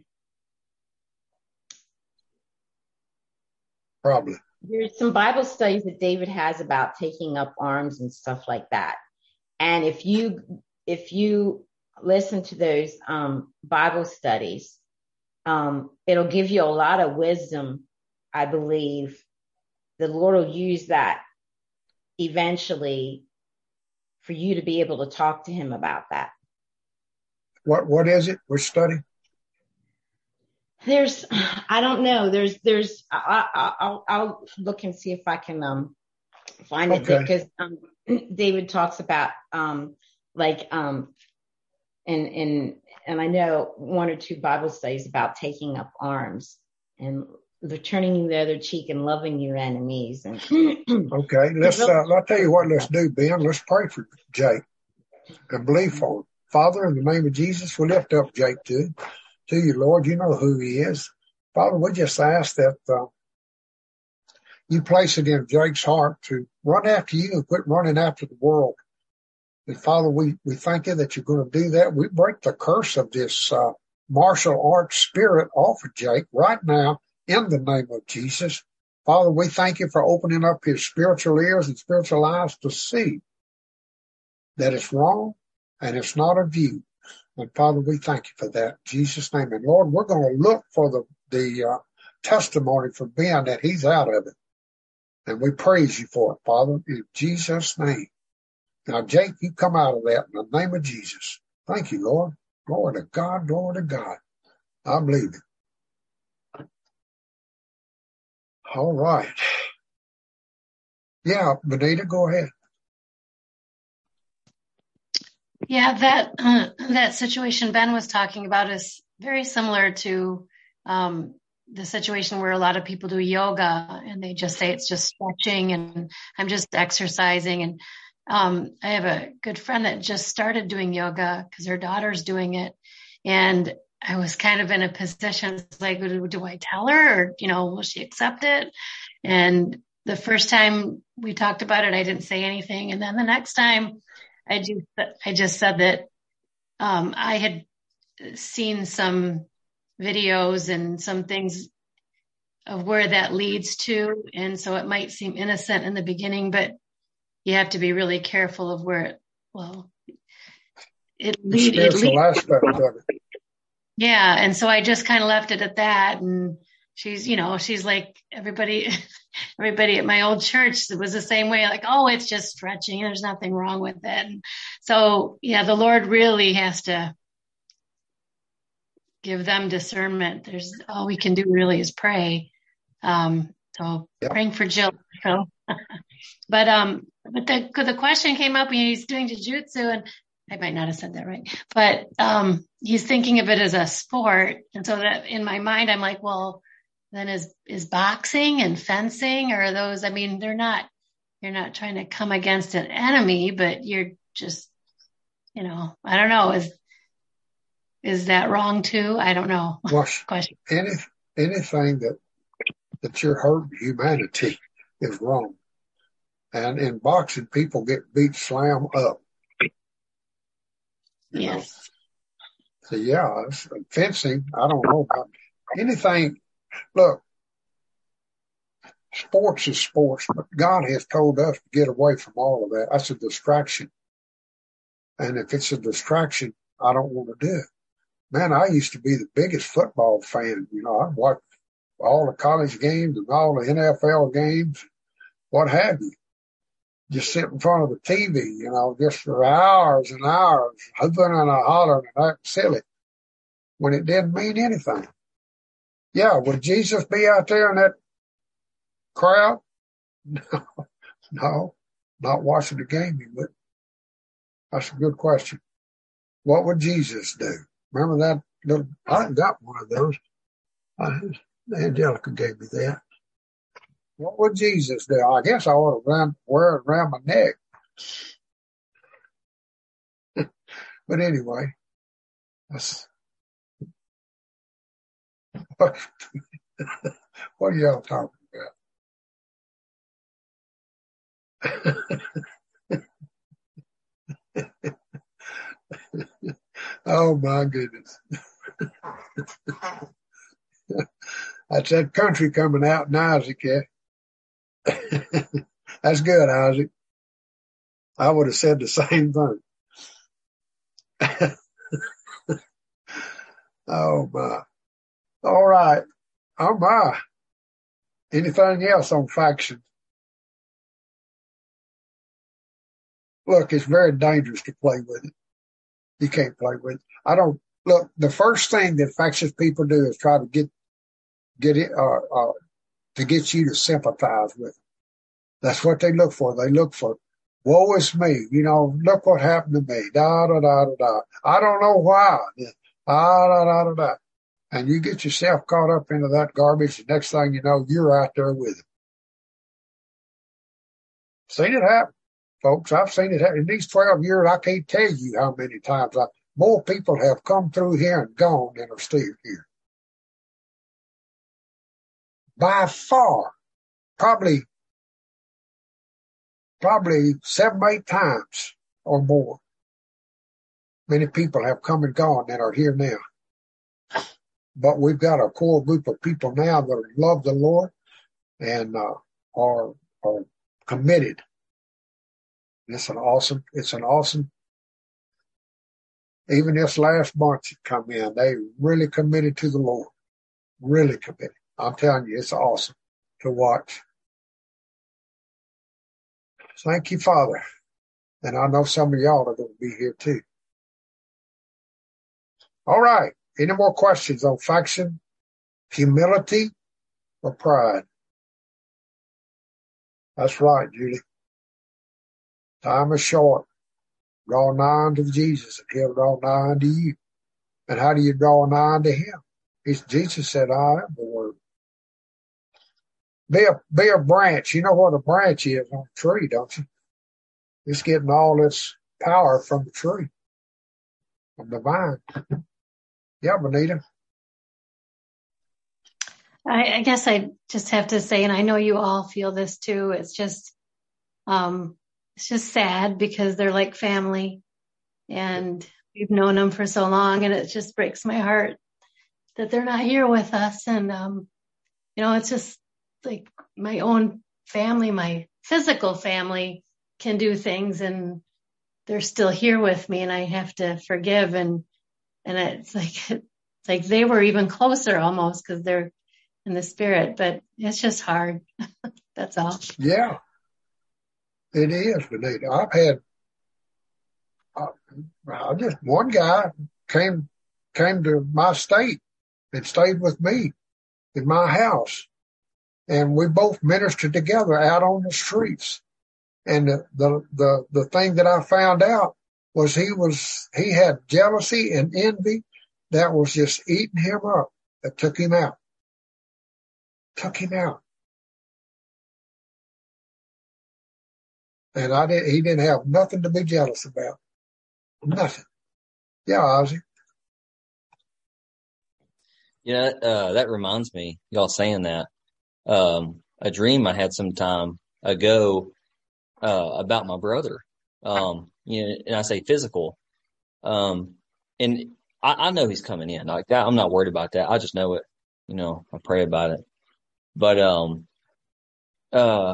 probably there's some Bible studies that David has about taking up arms and stuff like that. And if you if you listen to those um, Bible studies, um, it'll give you a lot of wisdom. I believe the Lord will use that eventually for you to be able to talk to him about that. What what is it? Which study? There's, I don't know. There's, there's, I, I, I'll, I'll look and see if I can um, find it, Okay. because um, David talks about um, like, um, and and and I know one or two Bible studies about taking up arms and turning the other cheek and loving your enemies. And Okay, let's. Uh, I'll tell you what. Let's do, Ben. Let's pray for Jake and believe for him. Father, in the name of Jesus, we lift up Jake to to you, Lord. You know who he is, Father. We just ask that uh, you place it in Jake's heart to run after you and quit running after the world. And Father, we we thank you that you're going to do that. We break the curse of this uh, martial arts spirit off of Jake right now in the name of Jesus. Father, we thank you for opening up his spiritual ears and spiritual eyes to see that it's wrong and it's not of you. And Father, we thank you for that in Jesus' name. And Lord, we're going to look for the, the uh, testimony from Ben that he's out of it. And we praise you for it, Father, in Jesus' name. Now, Jake, you come out of that in the name of Jesus. Thank you, Lord. Glory to God, glory to God. I believe it. All right. Yeah, Benita, go ahead. Yeah, that uh, that situation Ben was talking about is very similar to um, the situation where a lot of people do yoga and they just say it's just stretching and I'm just exercising. And um, I have a good friend that just started doing yoga because her daughter's doing it. And I was kind of in a position, it's like, do I tell her or, you know, will she accept it? And the first time we talked about it, I didn't say anything. And then the next time I just, I just said that um, I had seen some videos and some things of where that leads to. And so it might seem innocent in the beginning, but you have to be really careful of where it, well, it, The lead, it spiritual leads. aspect of it. Yeah. And so I just kind of left it at that. And she's, you know, she's like everybody, everybody at my old church was the same way. Like, oh, it's just stretching. There's nothing wrong with it. And so, yeah, the Lord really has to give them discernment. There's all we can do really is pray. Um, so yep. Praying for Jill. So, but, um, but the, the question came up when he's doing jiu-jitsu, and I might not have said that right, but, um, he's thinking of it as a sport. And so that in my mind, I'm like, well, then is, is boxing and fencing, or those, I mean, they're not, you're not trying to come against an enemy, but you're just, you know, I don't know. Is, is that wrong too? I don't know. Well, any, anything that, that you're hurting humanity is wrong. And in boxing, people get beat slam up. Yes. So yeah, fencing, I don't know about anything. Look, sports is sports, but God has told us to get away from all of that. That's a distraction. And if it's a distraction, I don't want to do it. Man, I used to be the biggest football fan. You know, I'd watch all the college games and all the N F L games, what have you. Just sit in front of the T V, you know, just for hours and hours, hooping and a hollering and acting silly when it didn't mean anything. Yeah, would Jesus be out there in that crowd? No, no, not watching the game, he would. That's a good question. What would Jesus do? Remember that little, I got one of those. I, Angelica gave me that. What would Jesus do? I guess I ought to run, wear it around my neck. But anyway, that's, what, what are y'all talking about? Oh my goodness. That's that country coming out in Isaac, yeah. That's good, Isaac. I would have said the same thing. Oh my. All right. Oh my. Anything else on faction? Look, it's very dangerous to play with it. You can't play with it. I don't, look, the first thing that factious people do is try to get, get it, uh, uh, to get you to sympathize with them. That's what they look for. They look for, woe is me. You know, look what happened to me. Da, da, da, da, da. I don't know why. Da, da, da, da, da. And you get yourself caught up into that garbage. The next thing you know, you're out there with it. Seen it happen, folks. I've seen it happen. In these twelve years, I can't tell you how many times I, more people have come through here and gone than are still here. By far, probably, probably seven, eight times or more. Many people have come and gone that are here now. But we've got a core group of people now that love the Lord and uh, are are committed. It's an awesome, it's an awesome, even this last month that come in, they really committed to the Lord. Really committed. I'm telling you, it's awesome to watch. Thank you, Father. And I know some of y'all are going to be here too. All right. Any more questions on faction, humility, or pride? That's right, Judy. Time is short. Draw nigh unto Jesus, and he'll draw nigh unto you. And how do you draw nigh unto him? He's, Jesus said, I am the word. Be a, be a branch. You know what a branch is on a tree, don't you? It's getting all its power from the tree, from the vine. Yeah, Benita. I, I guess I just have to say, and I know you all feel this too, it's just, um, it's just sad because they're like family and we've known them for so long, and it just breaks my heart that they're not here with us. And, um, you know, it's just like my own family, my physical family can do things and they're still here with me, and I have to forgive. And, and it's like, it's like they were even closer almost because they're, in the spirit, but it's just hard. That's all. Yeah, it is, Benita. I've had, I, I just, one guy came, came to my state and stayed with me in my house. And we both ministered together out on the streets. And the, the, the, the thing that I found out was he was, he had jealousy and envy that was just eating him up, that took him out. Took him out. And I didn't, he didn't have nothing to be jealous about. Nothing. Yeah, Ozzy. Yeah, uh, that reminds me, y'all saying that. Um, a dream I had some time ago, uh, about my brother. Um, you know, and I say physical. Um, and I, I know he's coming in like that. I'm not worried about that. I just know it, you know, I pray about it. But, um, uh,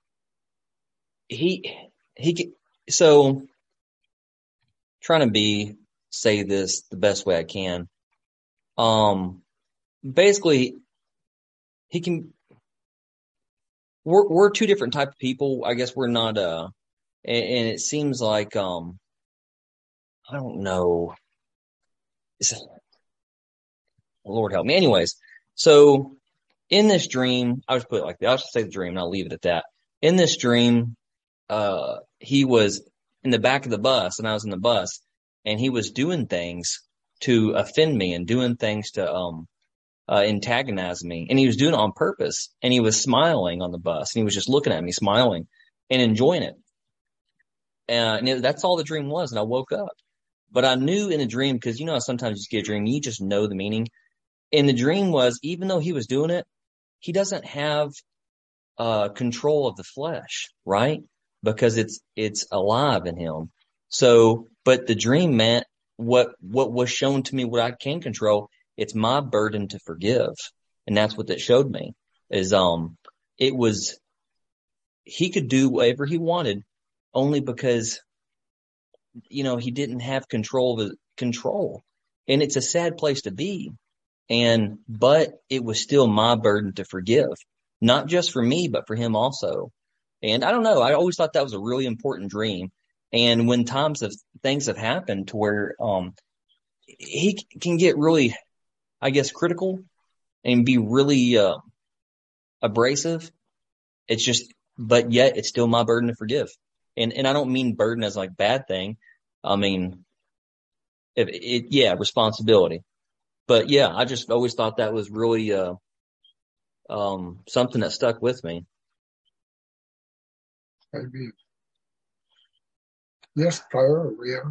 he, he, so trying to be, say this the best way I can. Um, basically he can, We're we're two different type of people. I guess we're not uh and, and it seems like um I don't know. It's, Lord help me. Anyways, so in this dream, I'll just put it like that. I'll just say the dream and I'll leave it at that. In this dream, uh he was in the back of the bus and I was in the bus and he was doing things to offend me and doing things to um Uh, antagonize me, and he was doing it on purpose, and he was smiling on the bus, and he was just looking at me, smiling and enjoying it. Uh, and it, that's all the dream was, and I woke up. But I knew in the dream, because you know sometimes you get a dream, you just know the meaning. And the dream was, even though he was doing it, he doesn't have uh, control of the flesh, right? Because it's it's alive in him. So, but the dream meant what what was shown to me, what I can control. It's my burden to forgive. And that's what that showed me is, um, it was, he could do whatever he wanted only because, you know, he didn't have control of his control. And it's a sad place to be. And, but it was still my burden to forgive, not just for me, but for him also. And I don't know. I always thought that was a really important dream. And when times of things have happened to where, um, he can get really, I guess, critical and be really uh, abrasive. It's just, but yet it's still my burden to forgive. And and I don't mean burden as like bad thing. I mean, if it, yeah, responsibility. But yeah, I just always thought that was really uh, um, something that stuck with me. Maybe. Yes, Claire, yeah.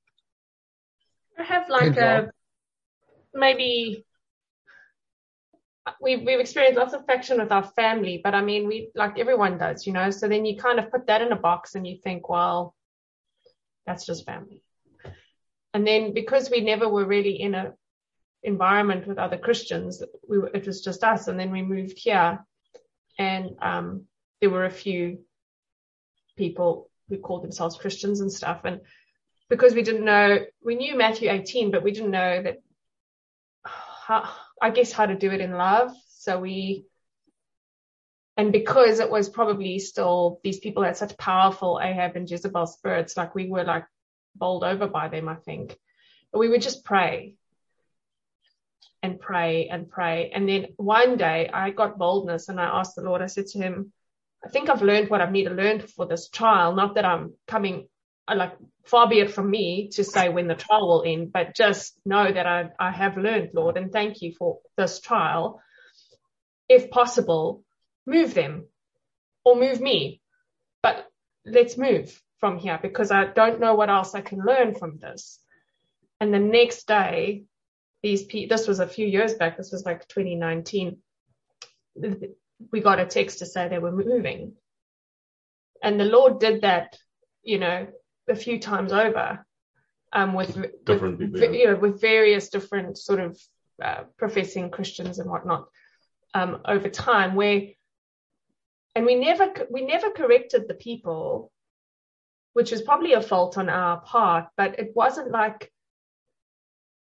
I have like a, maybe we've, we've experienced lots of affection with our family, but I mean, we, like everyone does, you know, so then you kind of put that in a box and you think, well, that's just family. And then because we never were really in a environment with other Christians, we were, it was just us. And then we moved here and um, there were a few people who called themselves Christians and stuff. And because we didn't know, we knew Matthew eighteen, but we didn't know that, how, I guess, how to do it in love. So we, and because it was probably still, these people had such powerful Ahab and Jezebel spirits, like we were like bowled over by them, I think. But we would just pray and pray and pray. And then one day I got boldness and I asked the Lord, I said to him, I think I've learned what I need to learn for this trial. Not that I'm coming, like, far be it from me to say when the trial will end, but just know that I, I have learned, Lord, and thank you for this trial. If possible, move them or move me, but let's move from here because I don't know what else I can learn from this. And the next day, these pe- this was a few years back, this was like twenty nineteen, we got a text to say they were moving. And the Lord did that, you know, a few times over, um, with, with, you know, with various different sort of uh, professing Christians and whatnot, um, over time where, and we never, we never corrected the people, which was probably a fault on our part, but it wasn't like,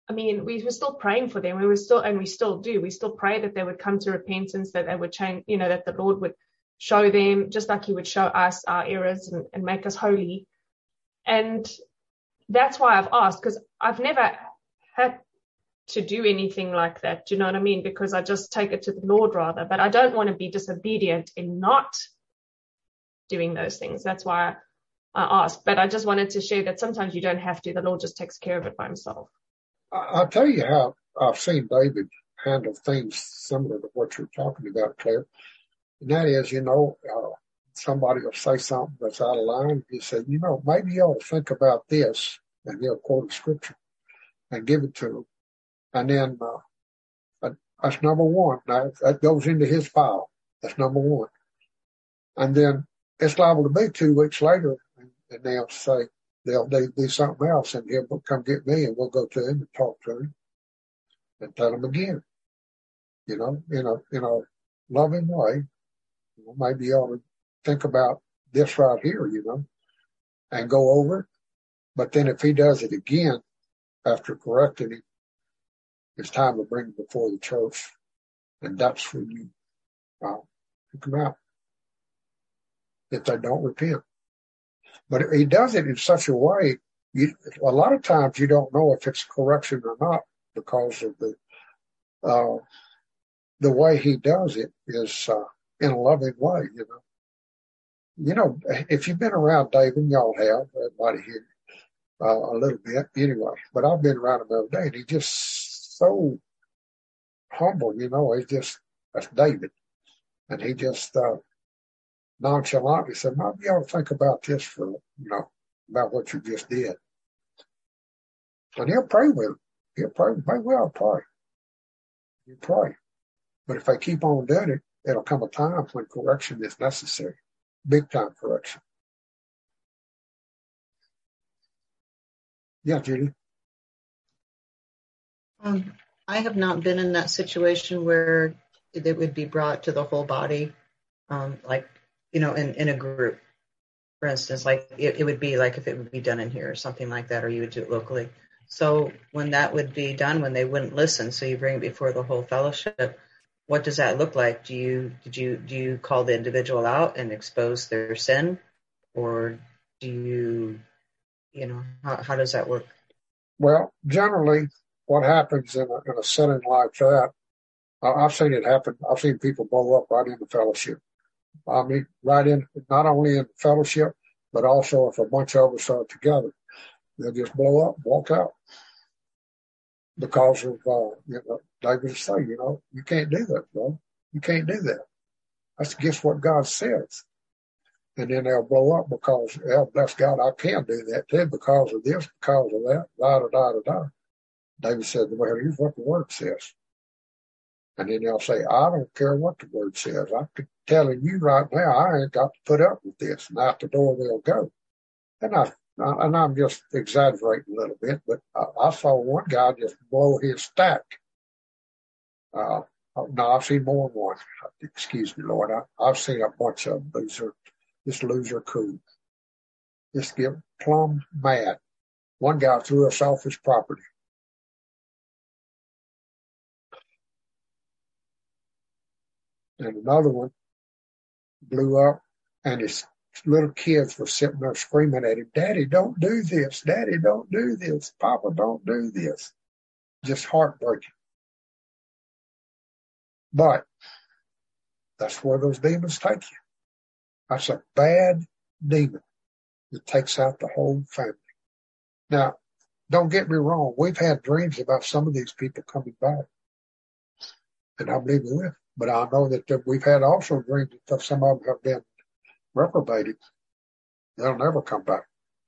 I mean, we were still praying for them. We were still, and we still do. We still pray that they would come to repentance, that they would change, you know, that the Lord would show them, just like he would show us our errors and, and make us holy. And that's why I've asked, because I've never had to do anything like that. Do you know what I mean? Because I just take it to the Lord rather, but I don't want to be disobedient in not doing those things. That's why I asked. But I just wanted to share that sometimes you don't have to. The Lord just takes care of it by himself. I'll tell you how I've seen David handle things similar to what you're talking about, Claire. And that is, you know, uh, somebody will say something that's out of line. He said, you know, maybe you ought to think about this. And he'll quote a scripture and give it to him. And then uh, that's number one. Now, that goes into his file. That's number one. And then it's liable to be two weeks later, and, and they'll say, they'll they do something else, and he'll come get me, and we'll go to him and talk to him and tell him again, you know, in a, in a loving way. You know, maybe you ought to think about this right here, you know, and go over it. But then if he does it again after correcting him, it's time to bring him before the church, and that's when you uh, kick them out if they don't repent. But he does it in such a way, you, a lot of times you don't know if it's correction or not because of the uh, the way he does it is uh, in a loving way, you know. You know, if you've been around David, y'all have, everybody here, uh, a little bit anyway, but I've been around him every day, and he's just so humble, you know. He's just, that's David. And he just uh, nonchalantly said, maybe you ought to think about this for, you know, about what you just did. And he'll pray with him. He'll pray. Maybe we ought to pray. You pray. But if they keep on doing it, it'll come a time when correction is necessary. Big time correction. Yeah, Judy. Um, I have not been in that situation where it would be brought to the whole body, um, like, you know, in, in a group. For instance, like it, it would be like if it would be done in here or something like that, or you would do it locally. So when that would be done, when they wouldn't listen, so you bring it before the whole fellowship, what does that look like? Do you did you do you call the individual out and expose their sin, or do you, you know, how, how does that work? Well, generally, what happens in a, in a setting like that, uh, I've seen it happen. I've seen people blow up right in the fellowship. I mean, right in, not only in the fellowship, but also if a bunch of us are together, they'll just blow up, walk out. Because of, uh, you know, David say, you know, you can't do that, bro. You can't do that. That's against what God says. And then they'll blow up because, well, bless God, I can do that too because of this, because of that, da, da, da, da, da. David said, well, here's what the word says. And then they'll say, I don't care what the word says. I'm telling you right now, I ain't got to put up with this. And out the door they'll go. And I, and I'm just exaggerating a little bit, but I, I saw one guy just blow his stack. Uh, no, I've seen more than one. Excuse me, Lord. I, I've seen a bunch of them. These are, just lose their cool. Just get plumb mad. One guy threw us off his property. And another one blew up, and his little kids were sitting there screaming at him, Daddy, don't do this. Daddy, don't do this. Papa, don't do this. Just heartbreaking. But that's where those demons take you. That's a bad demon that takes out the whole family. Now, don't get me wrong. We've had dreams about some of these people coming back. And I believe we will. But I know that we've had also dreams that some of them have been reprobated. They'll never come back.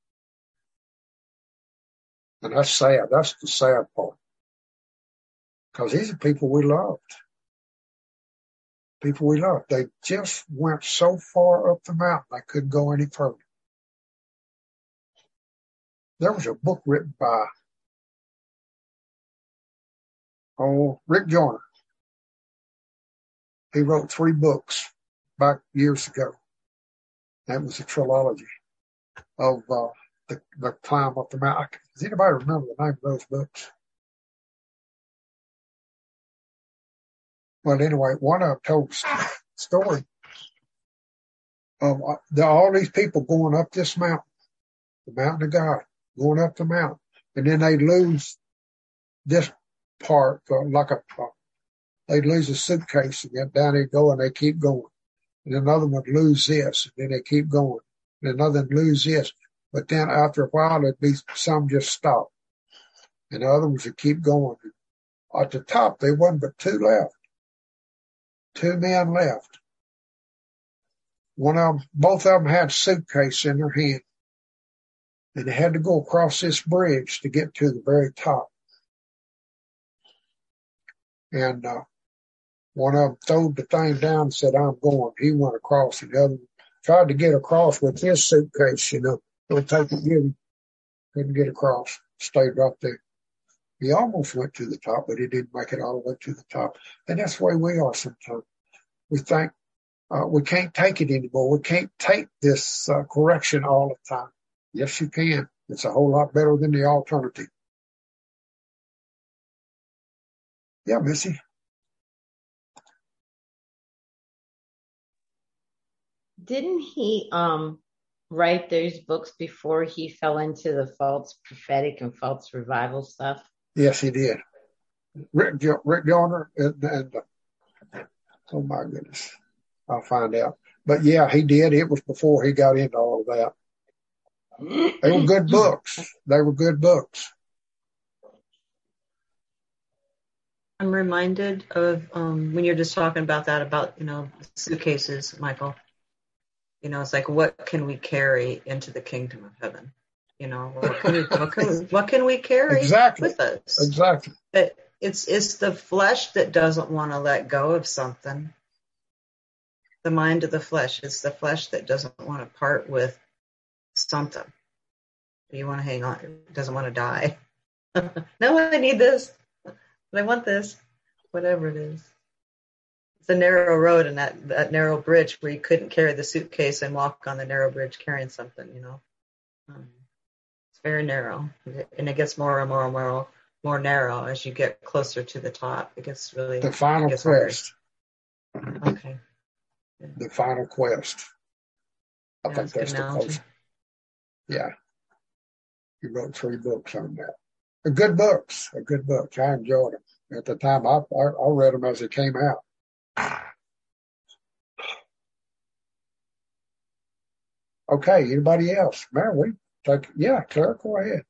And that's sad. That's the sad part. Because these are people we loved. People we loved. They just went so far up the mountain they couldn't go any further. There was a book written by oh, Rick Joyner. He wrote three books back years ago. That was a trilogy of uh, the, the climb up the mountain. Does anybody remember the name of those books? Well, anyway, one of them told a story of the, all these people going up this mountain, the mountain of God, going up the mountain, and then they lose this part, uh, like a, uh, they lose a suitcase, and then down they go, and they keep going. And another one would lose this, and then they keep going. And another would lose this. But then after a while, there'd be some just stop. And the other ones would keep going. At the top, there wasn't but two left. Two men left. One of them, both of them had a suitcase in their hand. And they had to go across this bridge to get to the very top. And uh, one of them threw the thing down and said, I'm going. He went across, and the other one tried to get across with his suitcase, you know. He'll take it with him. Couldn't get across. Stayed right there. He almost went to the top, but he didn't make it all the way to the top. And that's the way we are sometimes. We think uh, we can't take it anymore. We can't take this uh, correction all the time. Yes, you can. It's a whole lot better than the alternative. Yeah, Missy. Didn't he um write those books before he fell into the false prophetic and false revival stuff? Yes, he did. Rick, Rick Joyner and, and uh, oh my goodness, I'll find out. But yeah, he did. It was before he got into all of that. They were good books. They were good books. I'm reminded of um, when you're just talking about that, about, you know, suitcases, Michael. You know, it's like, what can we carry into the kingdom of heaven? You know, what can we, what can we, what can we carry exactly. with us? Exactly. It, it's it's the flesh that doesn't want to let go of something. The mind of the flesh. It's the flesh that doesn't want to part with something. You want to hang on. It doesn't want to die. No, I need this. But I want this. Whatever it is. It's a narrow road and that, that narrow bridge where you couldn't carry the suitcase and walk on the narrow bridge carrying something, you know. Um, it's very narrow. And it gets more and more and more, more narrow as you get closer to the top. It gets really... The final quest. Hard. Okay. Yeah. The final quest. I yeah, think that's the close. Yeah. He wrote three books on that. They're good books. They're good books. I enjoyed them. At the time, I, I, I read them as they came out. Okay, anybody else? Man, we take, yeah, Claire, go ahead.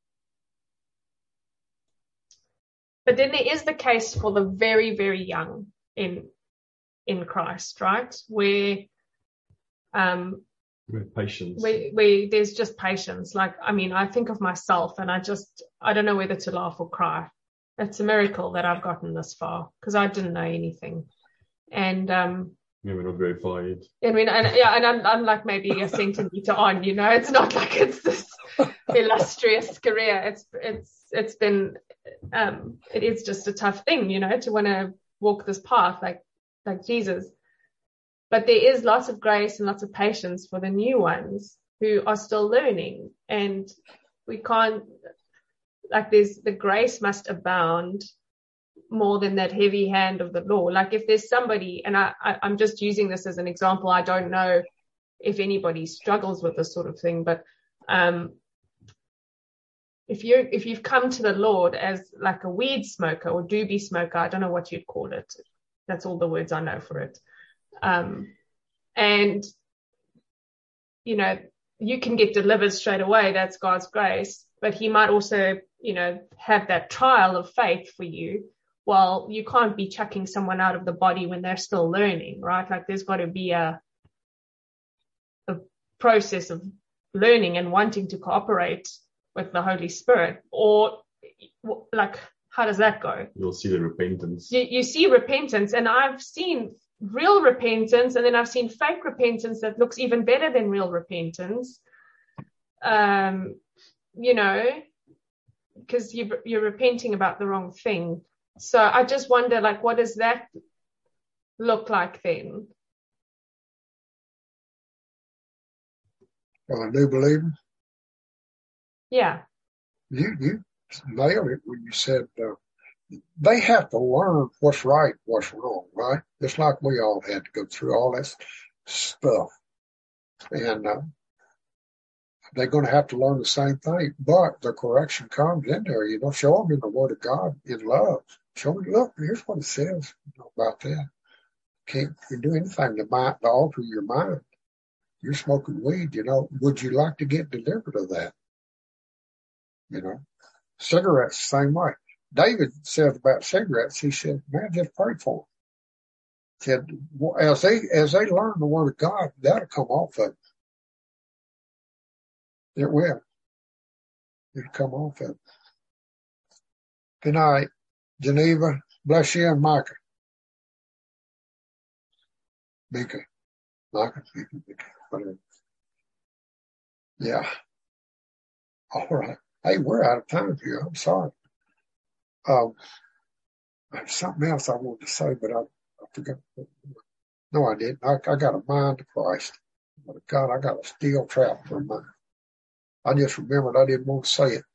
But then there is the case for the very, very young in in Christ, right? Where um with patience. Where, where there's just patience. Like, I mean, I think of myself and I just, I don't know whether to laugh or cry. It's a miracle that I've gotten this far because I didn't know anything. And, um, yeah, we're not very far yet. I mean, and, yeah, and I'm, I'm like maybe a centimeter on, you know, it's not like it's this illustrious career. It's, it's, it's been, um, it is just a tough thing, you know, to want to walk this path like, like Jesus. But there is lots of grace and lots of patience for the new ones who are still learning. And we can't, like there's, the grace must abound more than that heavy hand of the law. Like if there's somebody, and I, I, I'm just using this as an example, I don't know if anybody struggles with this sort of thing, but um, if you if you've come to the Lord as like a weed smoker or doobie smoker, I don't know what you'd call it. That's all the words I know for it. Um, and, you know, you can get delivered straight away. That's God's grace. But he might also, you know, have that trial of faith for you. Well, you can't be chucking someone out of the body when they're still learning, right? Like there's got to be a, a process of learning and wanting to cooperate with the Holy Spirit. Or like, how does that go? You'll see the repentance. You, you see repentance, and I've seen real repentance, and then I've seen fake repentance that looks even better than real repentance. Um, you know, because you, you're repenting about the wrong thing. So I just wonder, like, what does that look like then? For a new believer? Yeah. You, you nailed it when you said uh, they have to learn what's right, what's wrong, right? Just like we all had to go through all that stuff. And uh, they're going to have to learn the same thing. But the correction comes in there, you know, show them in the Word of God in love. Show them, look, here's what it says you know, about that. Can't you do anything to, mind, to alter your mind. You're smoking weed, you know. Would you like to get delivered of that? You know, cigarettes, same way. David said about cigarettes, he said, man, just pray for them. He said, well, as they, as they learn the Word of God, that'll come off of them. It will. It'll come off of them. Good night, Geneva. Bless you and Micah. Micah. Micah, Micah, Micah, whatever. Yeah. All right. Hey, we're out of time here. I'm sorry. Um, there's something else I wanted to say, but I, I forgot. No, I didn't. I, I got a mind to Christ. But God, I got a steel trap for mine. I just remembered I didn't want to say it.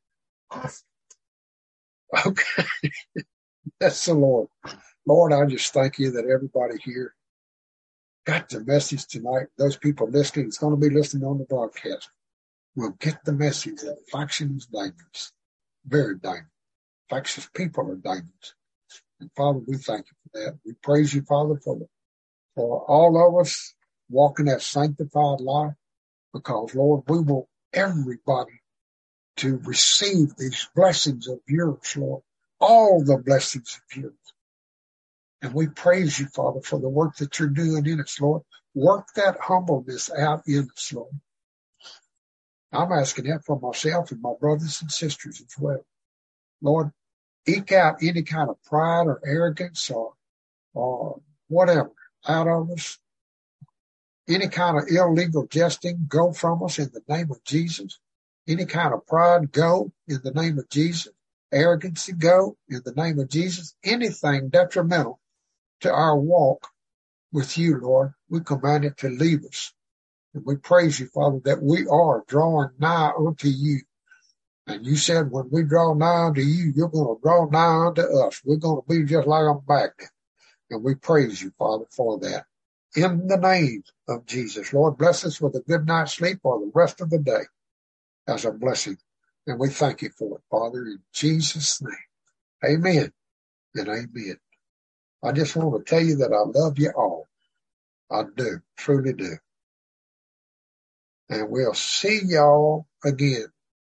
Okay. That's the Lord. Lord, I just thank you that everybody here got the message tonight. Those people listening, it's going to be listening on the broadcast, will get the message that faction is dangerous. Very dangerous. Factious people are dangerous. And Father, we thank you for that. We praise you, Father, for, the, for all of us walking that sanctified life, because, Lord, we want everybody to receive these blessings of yours, Lord, all the blessings of yours. And we praise you, Father, for the work that you're doing in us, Lord. Work that humbleness out in us, Lord. I'm asking that for myself and my brothers and sisters as well. Lord, eke out any kind of pride or arrogance or, or whatever out of us. Any kind of illegal jesting, go from us in the name of Jesus. Any kind of pride, go in the name of Jesus. Arrogancy, go in the name of Jesus. Anything detrimental to our walk with you, Lord, we command it to leave us. And we praise you, Father, that we are drawing nigh unto you. And you said when we draw nigh unto you, you're going to draw nigh unto us. We're going to be just like I'm back then. And we praise you, Father, for that. In the name of Jesus, Lord, bless us with a good night's sleep for the rest of the day as a blessing. And we thank you for it, Father, in Jesus' name. Amen and amen. I just want to tell you that I love you all. I do, truly do. And we'll see y'all again